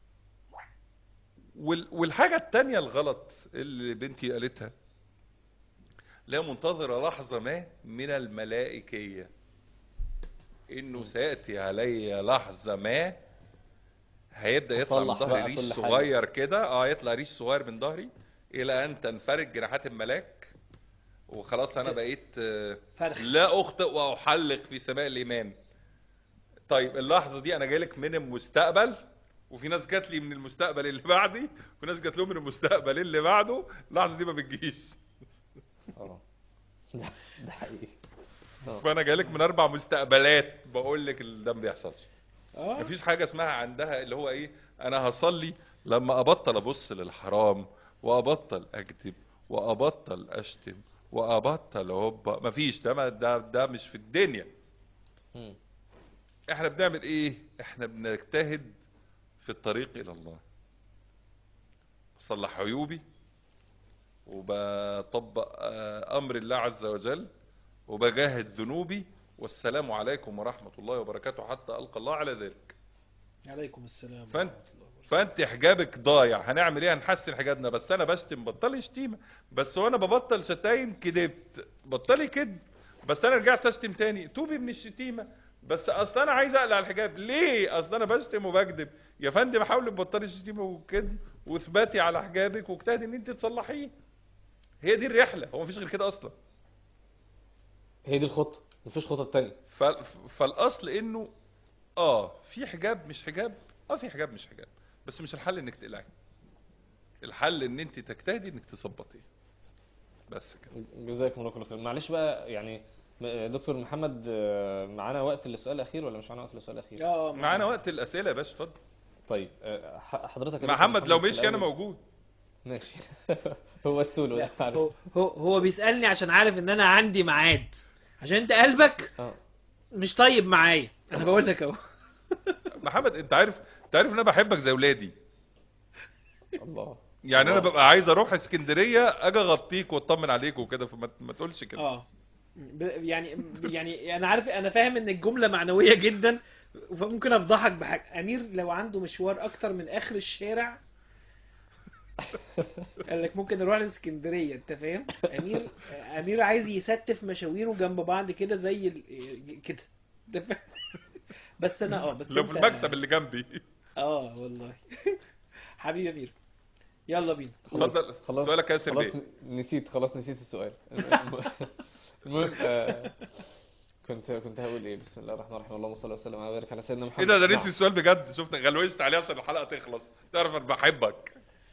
وال- والحاجه التانية الغلط اللي بنتي قالتها، لا منتظره لحظه ما من الملائكيه، انه مم. سياتي علي لحظه ما هيبدا يطلع من اصلح ظهري بقى ريش كل حاجه. صغير كده. اه يطلع ريش صغير من ظهري الى ان تنفرج جناحات الملاك، وخلاص انا بقيت آه، فرخ. لا اخطئ واحلق في سماء الايمان. طيب اللحظه دي انا جايلك من المستقبل، وفي ناس جات لي من المستقبل اللي بعدي، وفي ناس جات لهم من المستقبل اللي بعده. اللحظه دي ما بتجيش. اه. ده ده حقيقي. اه. فانا جايلك من اربع مستقبلات بقول لك ده ما بيحصلش. اه مفيش حاجه اسمها عندها اللي هو ايه، انا هصلي لما ابطل ابص للحرام، وابطل اكذب، وابطل اشتم، وابطل هوبا. مفيش ده، ما- ده ده مش في الدنيا. مم. احنا بنعمل ايه؟ احنا بنجتهد في الطريق الى الله. بصلح عيوبي، وبطبق آه، امر الله عز وجل، وبجاهد ذنوبي، والسلام عليكم ورحمة الله وبركاته حتى القى الله على ذلك. عليكم السلام فانت ورحمة الله وبركاته. فانت حجابك ضايع، هنعمل ايه؟ هنحسن حجابنا. بس انا بشتم، بطلي شتيمه. بس وانا ببطل شتايم كدبت، بطلي كدب. بس انا رجعت اشتم تاني، توبي من الشتيمه. بس اصل انا عايز اقلع الحجاب. ليه؟ اصل انا بشتم وبكذب. يا فندم حاولي تبطلي الشتيمه والكذب، واثباتي على حجابك، واجتهدي ان انت تصلحيه. هي دي الرحله، هو مفيش غير كده اصلا. هي دي الخطه، مفيش خطه تانية. ف... فالاصل انه اه في حجاب مش حجاب. اه في حجاب مش حجاب، بس مش الحل انك تقلعي. الحل ان انت تجتهدي انك تظبطيه. بس كده. جزاكم الله كل خير. معلش بقى يعني م- دكتور محمد، آه، معانا وقت للسؤال الاخير ولا مش معانا وقت للسؤال الاخير؟ اه معانا وقت الاسئله يا باشا، اتفضل. طيب، آه، ح- حضرتك يا دكتور محمد لو في مشي انا الأول- موجود. ماشي. هو السولو لا ده عارف. هو هو هو بيسألني عشان عارف ان انا عندي ميعاد، عشان انت قلبك اه مش طيب معايا، انا بقول لك اهو. محمد انت عارف، انت عارف ان انا بحبك زي ولادي. الله. يعني انا الله. ببقى عايز اروح اسكندريه اجي اغطيك واطمن عليك وكده، فما ما تقولش كده. اه ب- يعني يعني انا عارف، انا فاهم ان الجمله معنويه جدا، فممكن افضحك بحاجه. امير لو عنده مشوار اكتر من اخر الشارع قال لك ممكن نروح لاسكندريه، انت فاهم؟ امير امير عايز يستف مشاويره جنب بعض كده زي ال... كده، أنت فاهم؟ بس انا اه بس لو في انت المكتب اللي جنبي. اه والله. حبيبي امير، يلا بينا. خلاص اتفضل خلاص سؤالك يا خلاص سلبي. نسيت خلاص نسيت السؤال. المهم، آه، كنت كنت هقول ايه؟ بسم الله الرحمن الرحيم، اللهم صل وسلم وبارك على سيدنا ايه محمد. ده، ده نسي نعم. السؤال بجد. شفت غلوشت عليه عشان الحلقه تخلص. تعرف انا بحبك.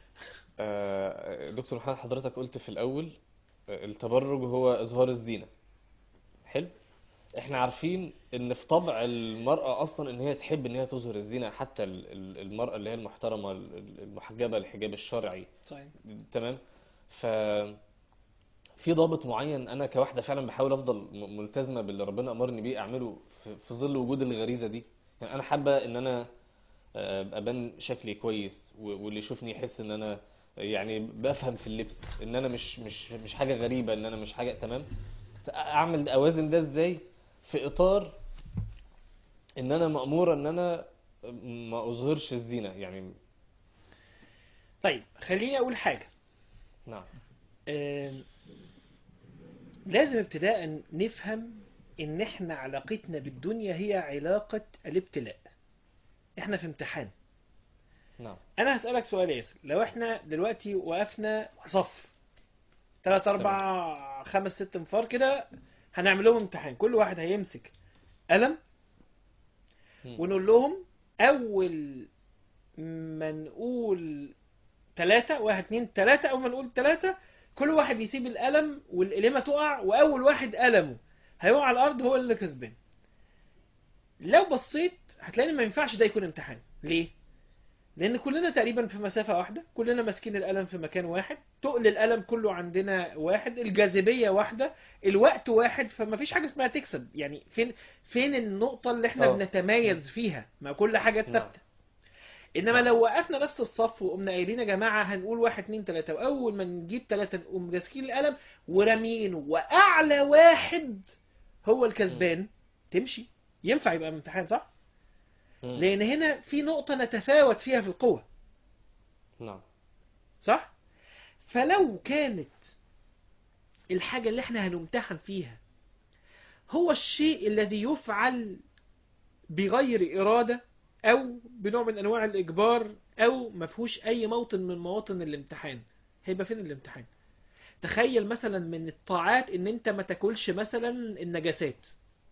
آه، دكتور محمد، حضرتك قلت في الاول آه، التبرج هو اظهار الزينة. حلو. احنا عارفين ان في طبع المرأة اصلا ان هي تحب ان هي تظهر الزينة، حتى ال- ال- المرأة اللي هي المحترمة ال- المحجبة الحجاب الشرعي. طيب تمام. ف في ضابط معين انا كواحده فعلا بحاول افضل م- ملتزمه باللي ربنا امرني بيه اعمله في في ظل وجود الغريزه دي. يعني انا حابه ان انا آه، ابان شكلي كويس، و- واللي يشوفني يحس ان انا يعني بفهم في اللبس، ان انا مش مش مش حاجه غريبه، ان انا مش حاجه. تمام. اعمل اوازن ده ازاي في اطار ان انا مأمورة ان انا ما اظهرش الزينة يعني؟ طيب خليني اقول حاجه. نعم. آم، لازم ابتداء نفهم ان احنا علاقتنا بالدنيا هي علاقه الابتلاء. احنا في امتحان. نعم. انا هسألك سؤال يا ياسر، لو احنا دلوقتي وقفنا صف تلات اربع خمس ست انفار كده، هنعمل لهم امتحان، كل واحد هيمسك قلم مم. ونقول لهم اول ما نقول تلاتة، واحد اتنين تلاتة، اول ما نقول تلاتة كل واحد يسيب القلم والقلمة تقع، واول واحد قلمه هيقع على الارض هو اللي كسبان. لو بصيت هتلاقي ما ينفعش ده يكون امتحان. ليه؟ لان كلنا تقريبا في مسافة واحدة، كلنا ماسكين القلم في مكان واحد، تقل القلم كله عندنا واحد، الجاذبية واحدة، الوقت واحد، فما فيش حاجة اسمها تكسب. يعني فين فين النقطة اللي احنا اه. بنتميز فيها؟ ما كل حاجة نعم. ثابتة. انما نعم. لو وقفنا نفس الصف وقمنا قايلين يا جماعة هنقول واحد اتنين تلاتة، واول ما نجيب تلاتة نقوم ماسكين القلم وراميينه، واعلى واحد هو مم. الكسبان، تمشي، ينفع يبقى امتحان صح؟ مم. لان هنا في نقطة نتفاوت فيها في القوة نعم. صح؟ فلو كانت الحاجة اللي احنا هنمتحن فيها هو الشيء الذي يفعل بغير إرادة أو بنوع من أنواع الإجبار أو مفهوش أي موطن من مواطن الامتحان، هيبقى فين الامتحان؟ تخيل مثلا من الطاعات ان انت ما تاكلش مثلا النجاسات،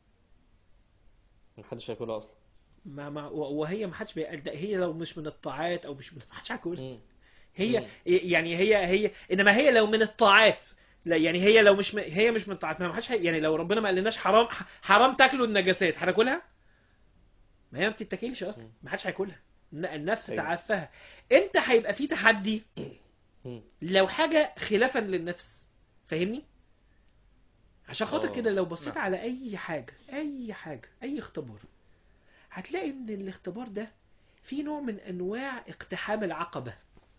محدش هياكلها اصلا. ما ما وهي ما حدش بي... ده هي لو مش من الطاعات او مش من ما حدش هياكلها. مم. هي مم. يعني هي هي انما هي لو من الطاعات، لا يعني هي لو مش م... هي مش من الطاعات، ما حدش هي... يعني لو ربنا ما قالناش حرام حرام تاكلوا النجاسات هناكلها؟ ما هي ما بتتاكلش اصلا، مم. ما حدش هياكلها، الن- النفس ايوه. تعفها. انت هيبقى في تحدي مم. لو حاجة خلافا للنفس، فاهمني؟ عشان خاطر اه. كده لو بصيت نعم. على اي حاجة اي حاجة اي اختبار، هتلاقي ان الاختبار ده فيه نوع من انواع اقتحام العقبة.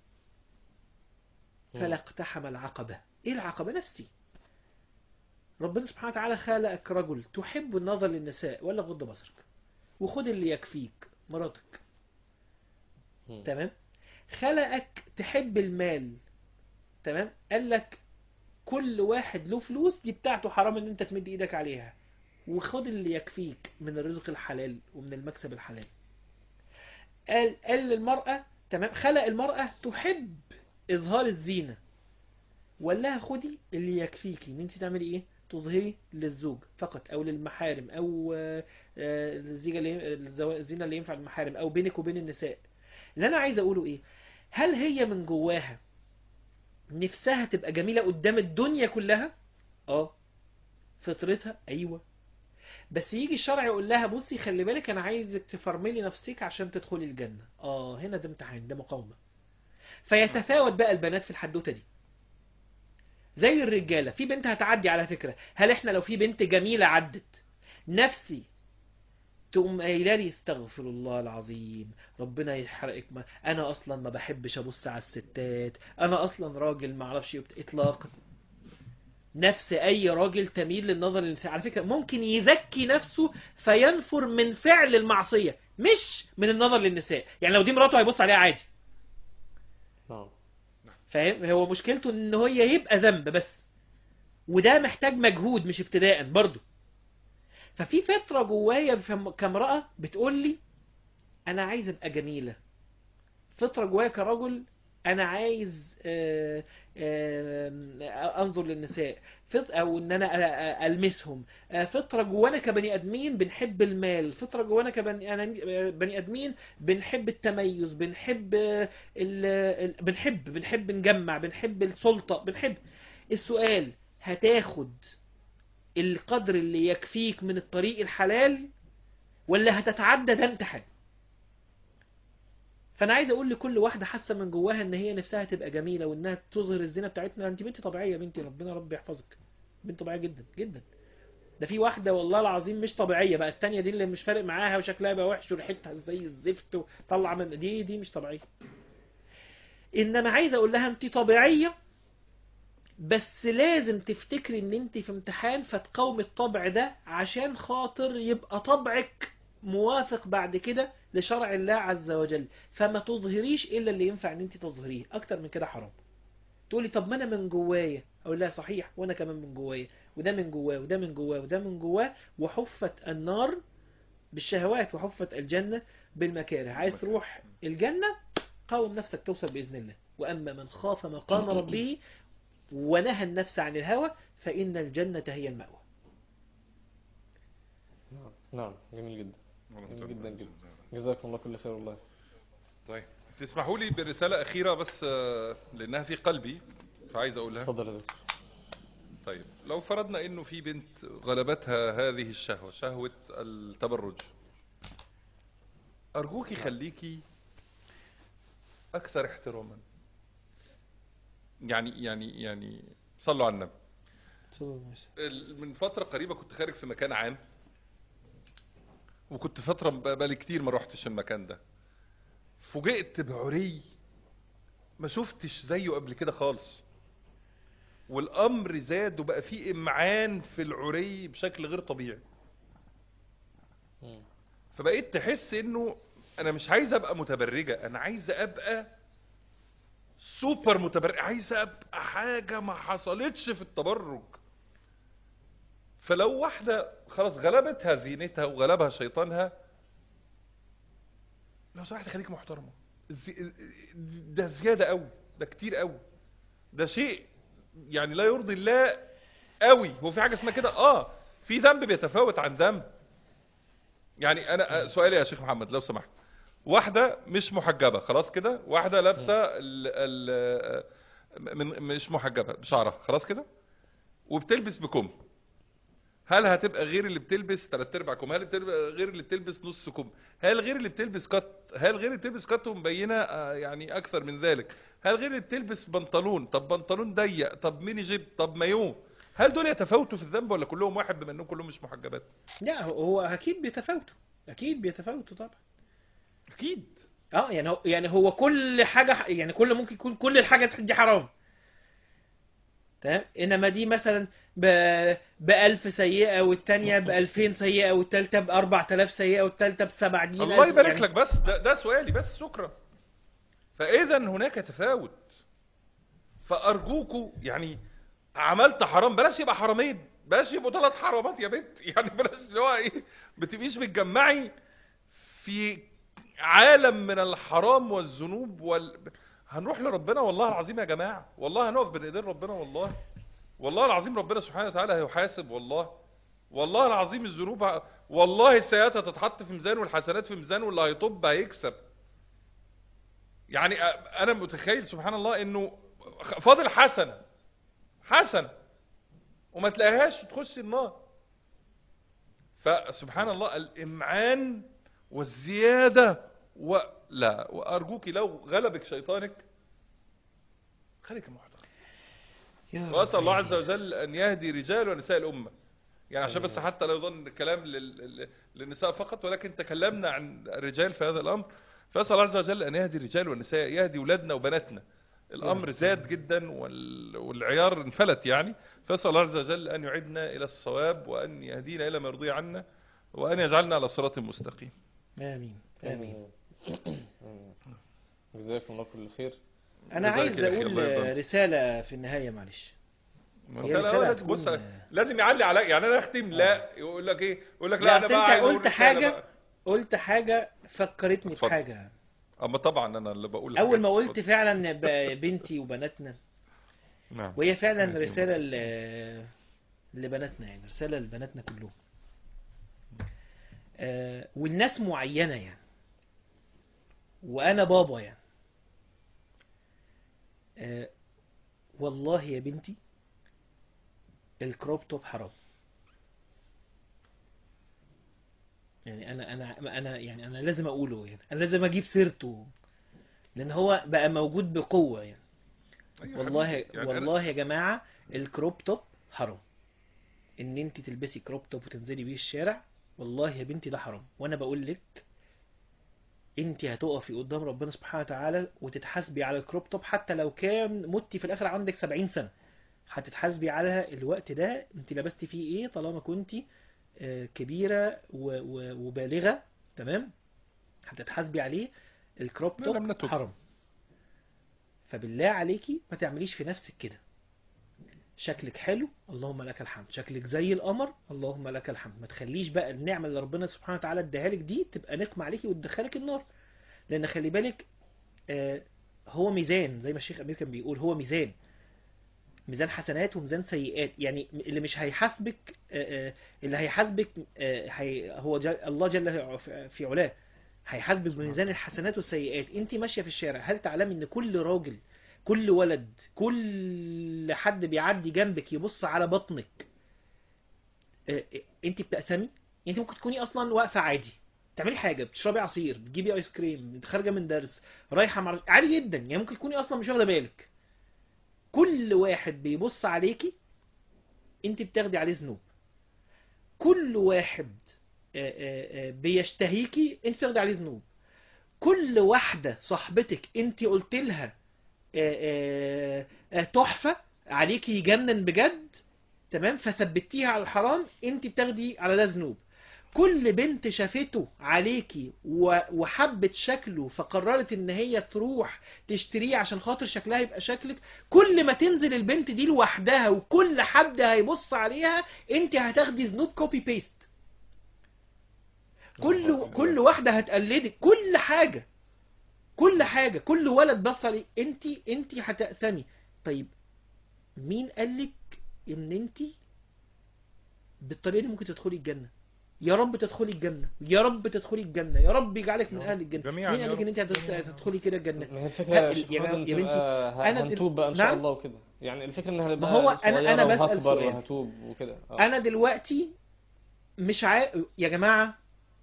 فلا مم. اقتحم العقبة، ايه العقبة؟ نفسي. ربنا سبحانه وتعالى خلقك رجل تحب النظر للنساء ولا غض بصرك، وخد اللي يكفيك مراتك، مم. تمام؟ خلقك تحب المال، تمام؟ قال لك كل واحد له فلوس دي بتاعته، حرام ان انت تمد ايدك عليها، وخد اللي يكفيك من الرزق الحلال ومن المكسب الحلال. قال قال للمرأة، تمام، خلق المرأة تحب إظهار الزينة، وقال لها خدي اللي يكفيكي ان انت تعملي ايه؟ تظهري للزوج فقط او للمحارم او آه، آه، الزيجة اللي الزوا- الزينة اللي ينفع المحارم او بينك وبين النساء. اللي انا عايز اقوله ايه؟ هل هي من جواها نفسها تبقى جميلة قدام الدنيا كلها؟ اه. فطرتها ايوه، بس يجي الشرع يقول لها بصي خلي بالك انا عايزك تفرملي نفسك عشان تدخلي الجنة. اه هنا ده امتحان، ده مقاومة. فيتفاوت بقى البنات في الحدوتة دي زي الرجالة. في بنت هتعدي على فكرة، هل احنا لو في بنت جميلة عدت نفسي تقوم قايله لي استغفر الله العظيم ربنا يحرقك، ما انا اصلا ما بحبش ابص على الستات، انا اصلا راجل ما اعرفش يبت... اطلاقا. نفس اي راجل تميل للنظر للنساء على فكرة ممكن يزكي نفسه فينفر من فعل المعصية مش من النظر للنساء. يعني لو دي مراته هيبص عليها عادي، نعم. فاهم؟ هو مشكلته ان هو يبقى ذنب بس، وده محتاج مجهود مش ابتداء برضو. ففي فترة جوايا كامرأة بتقول لي انا عايز ابقى جميلة، فترة جوايا كرجل انا عايز آه، آه، انظر للنساء فت- او ان انا أ- أ- المسهم. آه، فترة جوانا كبني ادمين بنحب المال، فترة جوانا كبني أنا- بني ادمين بنحب التميز، بنحب آه، ال... ال- بنحب بنحب نجمع، بنحب السلطة، بنحب. السؤال هتاخد القدر اللي يكفيك من الطريق الحلال ولا هتتعدى؟ ده امتحان. فانا عايز اقول لكل واحده حاسه من جواها ان هي نفسها تبقى جميله وانها تظهر الزينه بتاعتنا، انت بنت طبيعيه يا بنتي، ربنا رب يحفظك، بنت طبيعيه جدا جدا. ده في واحده والله العظيم مش طبيعيه بقى، التانية دي اللي مش فارق معاها وشكلها بقى وحش وريحتها زي الزفت وطلع من دي دي مش طبيعيه. انما عايز اقول لها انت طبيعيه، بس لازم تفتكري ان انت في امتحان فتقاومي الطبع ده عشان خاطر يبقى طبعك موافق بعد كده لشرع الله عز وجل. فما تظهريش الا اللي ينفع ان انت تظهريه، اكتر من كده حرام. تقولي طب ما انا من جوايا، اقول لها صحيح وانا كمان من جوايا، وده من جواه وده من جواه وده من جواه، وحفت النار بالشهوات وحفت الجنة بالمكاره. عايز تروح الجنة قاوم نفسك توصل بإذن الله. وأما من خاف مقام ربه ونهى النفس عن الهوى فإن الجنة هي المأوى. نعم نعم جميل جدا، جميل جدا جدا، جزاكم الله كل خير والله. طيب تسمحوا لي برسالة أخيرة بس آه، لأنها في قلبي فعايز أقولها. اتفضل يا دكتور. طيب لو فرضنا إنه في بنت غلبتها هذه الشهوة، شهوة التبرج، أرجوكي خليكي أكثر احتراما. يعني يعني يعني صلوا على النبي. ال- من فترة قريبة كنت خارج في مكان عام، وكنت فترة بقالي كتير ما روحتش المكان ده، فوجئت بعري ما شفتش زيه قبل كده خالص، والامر زاد وبقى فيه امعان في العري بشكل غير طبيعي. مم. فبقيت تحس انه انا مش عايز ابقى متبرجة، انا عايز ابقى سوبر متبرج، عايز ابقى حاجة ما حصلتش في التبرج. فلو واحدة خلاص غلبتها زينتها وغلبها شيطانها، لو سمحت خليك محترمة. زي- ده زيادة قوي، ده كتير قوي، ده شيء يعني لا يرضي الله قوي. هو في حاجة اسمها كده؟ اه في ذنب بيتفاوت عن ذنب. يعني انا سؤالي يا شيخ محمد لو سمحت، واحدة مش محجبة خلاص كده، واحدة لابسة ال ال من مش محجبة بشعرها خلاص كده وبتلبس بكم، هل هتبقى غير اللي بتلبس ثلاث ارباع كم؟ هل بتبقى غير اللي بتلبس نص كم؟ هل غير اللي بتلبس كت؟ هل غير اللي بتلبس كت ومبينه آه، يعني اكثر من ذلك؟ هل غير اللي بتلبس بنطلون؟ طب بنطلون ضيق، طب ميني جيب، طب مايو؟ هل دول يتفاوتوا في الذنب ولا كلهم واحد بما انهم كلهم مش محجبات؟ لا هو هو اكيد بيتفاوتوا، اكيد بيتفاوتوا طبعا. اكيد. اه يعني هو يعني هو كل حاجة يعني كل ممكن يكون كل الحاجة دي حرام تمام، انما دي مثلا ب بألف سيئة والتانية بألفين سيئة والتالتة بأربع تلاف سيئة والتالتة بسبعين الله ألف يبارك يعني. لك. بس ده, ده سؤالي بس، شكرا. فاذا هناك تفاوت، فارجوكوا يعني عملت حرام بلاش يبقى حرامين، بلاش يبقوا ثلاث حرامات يا بنت، يعني بلاش اللي هو ايه بتبقيش بتجمعي في عالم من الحرام والذنوب وال... هنروح لربنا والله العظيم يا جماعة، والله هنقف بين ايدين ربنا، والله والله العظيم ربنا سبحانه وتعالى هيحاسب، والله والله العظيم الذنوب ه... والله السيئات هتتحط في ميزان والحسنات في ميزان، واللي هيطب هيكسب. يعني أ- انا متخيل سبحان الله انه فاضل حسنة حسنة وما تلاقيهاش تخش النار. فسبحان الله الامعان والزياده و... لا، وارجوك لو غلبك شيطانك خليك محترم. واسال الله عز وجل ان يهدي رجال ونساء الامه. يعني عشان بس حتى لا يظن الكلام لل... للنساء فقط، ولكن تكلمنا عن الرجال في هذا الامر. فاسال الله عز وجل ان يهدي الرجال والنساء، يهدي اولادنا وبناتنا. الامر زاد جدا وال... والعيار انفلت يعني. فاسال الله عز وجل ان يعيدنا الى الصواب، وان يهدينا الى ما يرضي عنا، وان يجعلنا على صراط مستقيم. امين امين. جزاكم الله كل خير. انا عايز اقول رساله في النهايه، معلش. هي رسالة لازم بص لازم يعلي على، يعني انا اختم لا يقول لك ايه، يقول لك لا, لا انا بقى عايز قلت حاجه بقى. قلت حاجه فكرتني بحاجه. اما طبعا انا اللي بقول اول ما قلت فعلا بنتي وبناتنا. نعم. وهي فعلا رساله لبناتنا، يعني رساله لبناتنا كلهم. آه والناس معينه يعني، وانا بابا يعني. آه والله يا بنتي الكروب توب حرام. يعني انا انا انا يعني انا لازم اقوله، يعني انا لازم اجيب سيرته، لان هو بقى موجود بقوه يعني. والله يعني والله يا جماعه الكروب توب حرام. ان انت تلبسي كروب توب وتنزلي بيه الشارع، والله يا بنتي ده حرام. وانا بقول لك انت هتقفي قدام ربنا سبحانه وتعالى وتتحاسبي على الكروب توب، حتى لو كان متي في الاخر عندك سبعين سنه هتتحاسبي على الوقت ده انت لبستي فيه ايه، طالما كنتي كبيرة وبالغة. تمام، هتتحاسبي عليه. الكروب توب حرام. فبالله عليكي ما تعمليش في نفسك كده. شكلك حلو اللهم لك الحمد، شكلك زي القمر اللهم لك الحمد. ما تخليش بقى النعمة اللي ربنا سبحانه وتعالى اداها لك دي تبقى نقمة عليكي وتدخلك النار. لان خلي بالك آه هو ميزان، زي ما الشيخ امير كان بيقول، هو ميزان ميزان حسنات وميزان سيئات. يعني اللي مش هيحاسبك اللي هيحاسبك هو الله جل في علاه، هيحاسبك بميزان الحسنات والسيئات. انت ماشيه في الشارع، هل تعلمي ان كل راجل كل ولد كل حد بيعدي جنبك يبص على بطنك انت بتأثمي؟ انت ممكن تكوني اصلا واقفه عادي تعملي حاجه، بتشربي عصير، بتجيبي ايس كريم، خارجه من درس، رايحه مع عادي جدا، يعني ممكن تكوني اصلا مش واخده بالك. كل واحد بيبص عليكي انت بتاخدي عليه ذنوب. كل واحد بيشتهيكي انت بتاخدي عليه ذنوب. كل واحدة صاحبتك انت قلت لها تحفة عليكي يجنن بجد، تمام، فثبتيها على الحرام، انت بتاخدي على ده ذنوب. كل بنت شافته عليكي وحبت شكله فقررت ان هي تروح تشتريه عشان خاطر شكلها يبقى شكلك، كل ما تنزل البنت دي لوحدها وكل حد هيبص عليها انت هتاخدي ذنوب كوبي بيست. كل كل واحدة هتقلدك كل حاجة كل حاجة كل ولد بص عليك انت انت هتأثمي. طيب مين قالك ان انت بالطريقة دي ممكن تدخلي الجنة؟ يا رب تدخلي الجنة، يا رب تدخلي الجنة، يا رب يجعلك من اهل الجنة. مين قال لك ان انت هتدخلي كده الجنة؟ ما هي الفكرة يا بنتي انا هنتوب بقى ان شاء الله وكده، يعني الفكرة انها هنبقى هو انا انا بسأل سؤال وهتوب وكده. انا دلوقتي مش عا... يا جماعة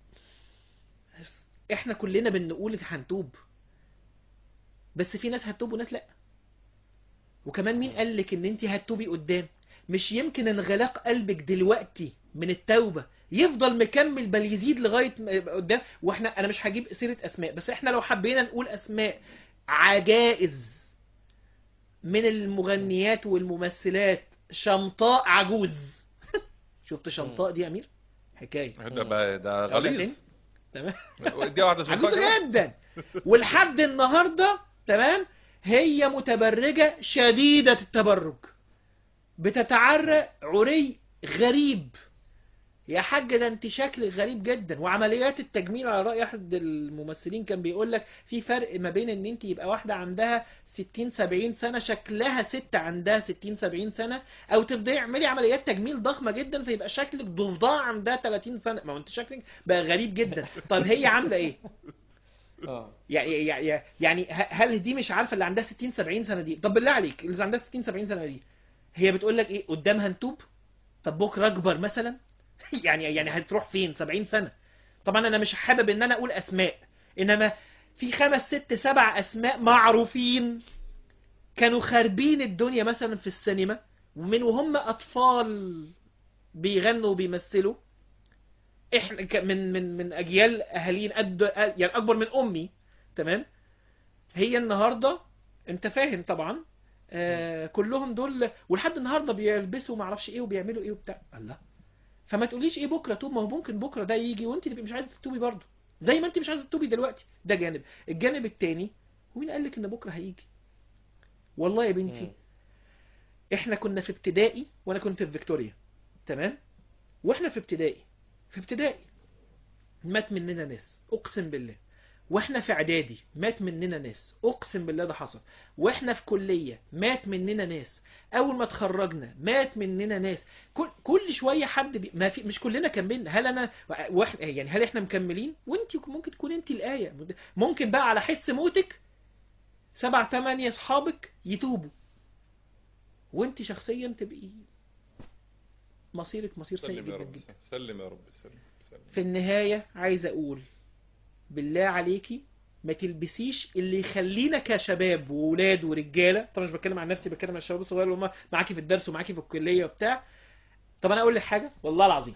احنا كلنا بنقول هنتوب، بس في ناس هتتوب وناس لا. وكمان مين قال لك ان انت هتتوبي قدام؟ مش يمكن انغلاق قلبك دلوقتي من التوبة يفضل مكمل بل يزيد لغاية قدام. واحنا انا مش هجيب سيرة اسماء، بس احنا لو حبينا نقول اسماء عجائز من المغنيات والممثلات، شمطاء عجوز شفت شمطاء دي يا امير؟ حكاية ده ده غليظ. تمام دي واحدة عجوز جدا ولحد النهاردة تمام هي متبرجة شديدة التبرج، بتتعرى عري غريب. يا حاج ده انت شكلك غريب جدا. وعمليات التجميل على رأي احد الممثلين كان بيقول لك في فرق ما بين ان انت يبقى واحدة عندها ستين سبعين سنة شكلها ست عندها ستين سبعين سنة، او تبدأي اعملي عمليات تجميل ضخمة جدا فيبقى شكلك ضفدع عندها ثلاثين سنة. ما هو انت شكلك بقى غريب جدا. طب هي عاملة ايه؟ يعني يعني هل دي مش عارفة اللي عندها ستين سبعين سنة دي؟ طب بالله عليك اللي عندها ستين سبعين سنة دي هي بتقول لك ايه قدامها نتوب؟ طب بكره اكبر مثلا يعني يعني هتروح فين سبعين سنة؟ طبعا انا مش حابب ان انا اقول اسماء، انما في خمس ست سبع اسماء معروفين كانوا خاربين الدنيا مثلا في السينما، ومن وهم اطفال بيغنوا وبيمثلوا. احنا ك- من من من اجيال اهالين قد يعني اكبر من امي، تمام؟ هي النهارده انت فاهم طبعا، آه كلهم دول ولحد النهارده بيلبسوا ما اعرفش ايه وبيعملوا ايه وبتاع الله. فما تقوليش ايه بكره توب، ما هو ممكن بكره ده يجي وانت تبقي مش عايزه تتوبي برضه، زي ما انت مش عايزه تتوبي دلوقتي. ده جانب. الجانب التاني، ومين قال لك ان بكره هيجي؟ والله يا بنتي مم. احنا كنا في ابتدائي وانا كنت في فيكتوريا، تمام؟ واحنا في ابتدائي في ابتدائي مات مننا ناس اقسم بالله. واحنا في اعدادي مات مننا ناس اقسم بالله ده حصل. واحنا في كلية مات مننا ناس. اول ما اتخرجنا مات مننا ناس. كل كل شويه حد بي... ما في مش كلنا كملنا. هل انا واحد يعني هل احنا مكملين؟ وانت ممكن تكون انت الايه. ممكن بقى على حس موتك سبع تمانية اصحابك يتوبوا، وانت شخصيا تبقي مصيرك مصير سيء سلم يا جدا رب، جدا. سلم يا رب، سلم سلم. في النهاية عايز اقول بالله عليكي ما تلبسيش اللي يخلينا كشباب وولاد ورجاله. طبعا مش بتكلم عن نفسي، بتكلم عن الشباب الصغير اللي هم معاكي في الدرس ومعاكي في الكليه وبتاع. طب انا اقول لك حاجه والله العظيم،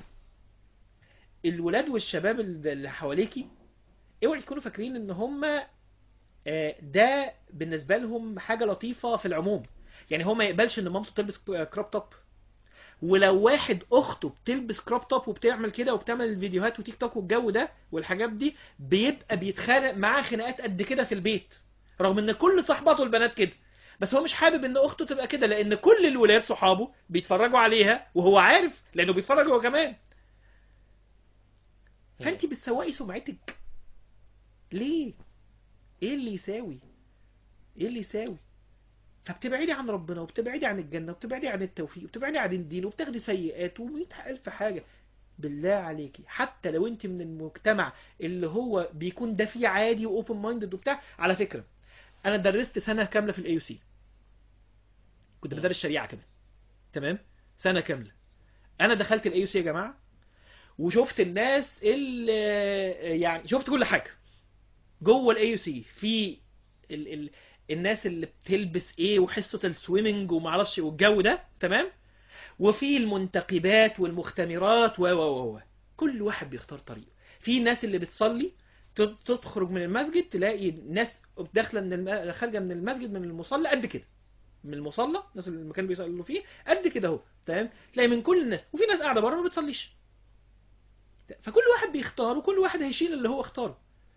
الولاد والشباب اللي حواليكي اوعي تكونوا فاكرين ان هم آه، ده بالنسبه لهم حاجه لطيفه في العموم. يعني هو ما يقبلش ان مامته تلبس كروب توب، ولو واحد اخته بتلبس كروب توب وبتعمل كده وبتعمل الفيديوهات وتيك توك والجو ده والحاجات دي، بيبقى بيتخانق معاه خناقات قد كده في البيت، رغم ان كل صحباته البنات كده. بس هو مش حابب ان اخته تبقى كده، لان كل الولاد صحابه بيتفرجوا عليها وهو عارف لانه بيتفرج هو كمان. مم. فانت بتسوقي سمعتك ليه؟ ايه اللي يساوي؟ ايه اللي يساوي؟ فبتبعدي عن ربنا وبتبعدي عن الجنة وبتبعدي عن التوفيق وبتبعدي عن الدين وبتاخدي سيئات ومئة ألف حاجة. بالله عليكي حتى لو انت من المجتمع اللي هو بيكون ده فيه عادي واوبن مايندد وبتاع. على فكرة انا درست سنة كاملة في الاي يو سي، كنت مم. بدرس شريعة كمان، تمام؟ سنة كاملة. انا دخلت الاي يو سي يا جماعة وشفت الناس اللي يعني شفت كل حاجة جوه الاي يو سي. في ال ال الناس اللي بتلبس ايه وحصة السويمنج ومعرفش والجو ده، تمام؟ وفي المنتقبات والمختمرات و و و كل واحد بيختار طريقه. في ناس اللي بتصلي تد- تخرج من المسجد تلاقي ناس داخله من الم... خارجه من المسجد من المصلى قد كده، من المصلى الناس اللي المكان بيصلوا فيه قد كده اهو، تمام؟ تلاقي من كل الناس، وفي ناس قاعده بره ما بتصليش. فكل واحد بيختار وكل واحد هيشيل اللي هو اختاره.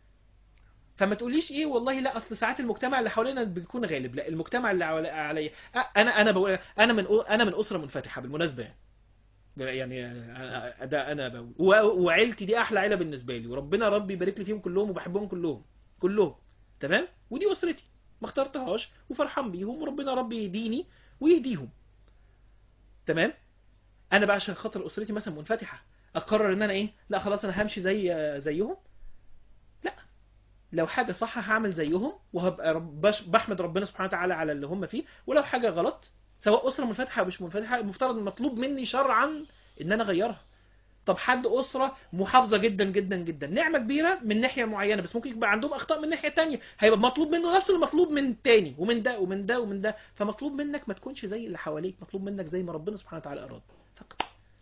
فما تقوليش ايه والله لا اصل ساعات المجتمع اللي حوالينا بيكون غالب. لا، المجتمع اللي حوالي- عليا أ- انا انا بقول انا من أ- انا من اسره منفتحه بالمناسبه يعني. يعني أنا- ده انا بقول و- وعيلتي دي احلى عيله بالنسبه لي، وربنا ربي يبارك لي فيهم كلهم وبحبهم كلهم كلهم، تمام؟ ودي اسرتي ما اخترتهاش وفرحان بيهم، وربنا ربي يهديني ويهديهم، تمام؟ انا بقى عشان خاطر اسرتي مثلا منفتحه اقرر ان انا ايه لا خلاص انا همشي زي زيهم؟ لا، لو حاجه صح هعمل زيهم وهبقى رب بش- بحمد ربنا سبحانه وتعالى على اللي هم فيه. ولو حاجه غلط سواء اسره منفتحه او مش منفتحه، المفترض المطلوب مني شرعا ان انا اغيرها. طب حد اسره محافظه جدا جدا جدا، نعمه كبيره من ناحيه معينه، بس ممكن يبقى عندهم اخطاء من ناحيه تانية، هيبقى مطلوب منه نفس المطلوب من التاني ومن ده ومن ده ومن ده. فمطلوب منك ما تكونش زي اللي حواليك، مطلوب منك زي ما ربنا سبحانه وتعالى اراد فقط.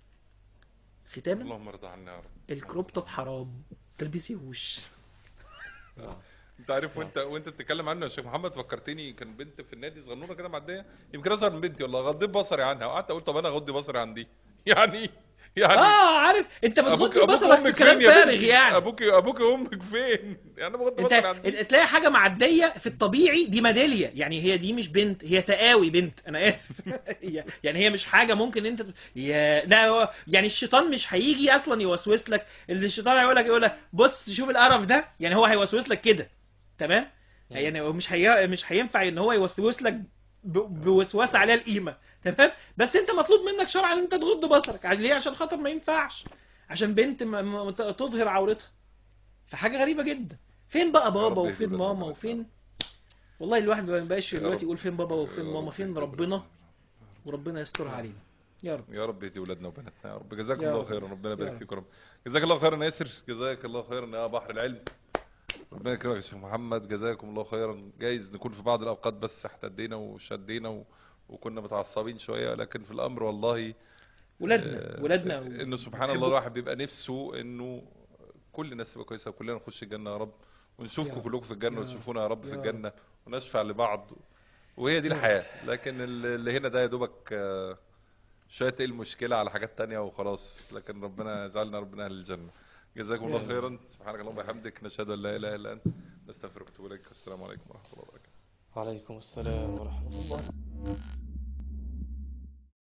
ختاما، اللهم ارضى عنا يا رب. الكروب توب حرام، تلبسيهوش. نعم. انت عارف نعم. وانت وانت بتتكلم عنه يا شيخ محمد فكرتني، كان بنت في النادي صغنونه كده معديه يمكن اصغر من بنتي والله، غضيت بصري عنها وقعدت اقول طب انا اغضي بصري عن دي يعني يعني اه عارف انت ابوك بتغض ابوك بصرك في وامك كلام فين يا فارغ بنتي؟ يعني. ابوك ابوك وامك فين؟ يعني انا بغض انت بصري عن دي. تلاقي حاجه معديه في الطبيعي دي ميداليه، يعني هي دي مش بنت، هي تقاوي بنت، انا اسف. هي- يعني هي مش حاجه ممكن انت يا لا هو- يعني الشيطان مش هيجي اصلا يوسوس لك. اللي الشيطان هيقول لك يقول لك بص شوف القرف ده، يعني هو هيوسوس لك كده، تمام؟ مم. يعني هو مش هي... مش هينفع ان هو يوسوس لك ب... بوسوسه عليها القيمه، تمام؟ بس انت مطلوب منك شرعا ان انت تغض بصرك. عشان ليه؟ عشان خاطر ما ينفعش عشان بنت ما... ما... تظهر عورتها. فحاجه غريبه جدا. فين بقى يا بابا رب يهدي وفين ولادنا ماما كمان يا رب. وفين؟ والله الواحد ما بقاش يا دلوقتي رب يقول فين بابا وفين يا ماما، رب فين يهدي ولادنا ربنا؟ كمان. وربنا يسترها نعم. علينا. يا رب. يا رب يهدي ولادنا وبناتنا يا رب. جزاكم يا الله رب. خيرا، ربنا يا يبارك رب. فيكم يا رب. جزاك الله خيرا ياسر، جزاك الله خيرا يا بحر العلم. ربنا يكرمك يا شيخ محمد، جزاكم الله خيرا. جايز نكون في بعض الاوقات بس احتدينا وشدينا و... وكنا متعصبين شويه، لكن في الامر والله ولادنا آه، ولادنا انه سبحان الله بنحبكم. الواحد بيبقى نفسه انه كل الناس تبقى كويسه وكلنا نخش الجنه يا رب، ونشوفكم يا رب. كلكم في الجنه يا رب. وتشوفونا يا رب في يا رب. الجنه ونشفع لبعض، وهي دي يا رب. الحياه. لكن اللي هنا ده يا دوبك آه، شويه ايه المشكله على حاجات تانية وخلاص، لكن ربنا يجعلنا ربنا اهل الجنه. جزاكم الله يا رب. خيرا، سبحانك اللهم وبحمدك، نشهد ان لا اله الا انت، نستغفرك ونتوب اليك. السلام عليكم ورحمه الله وبركاته. وعليكم السلام ورحمة الله.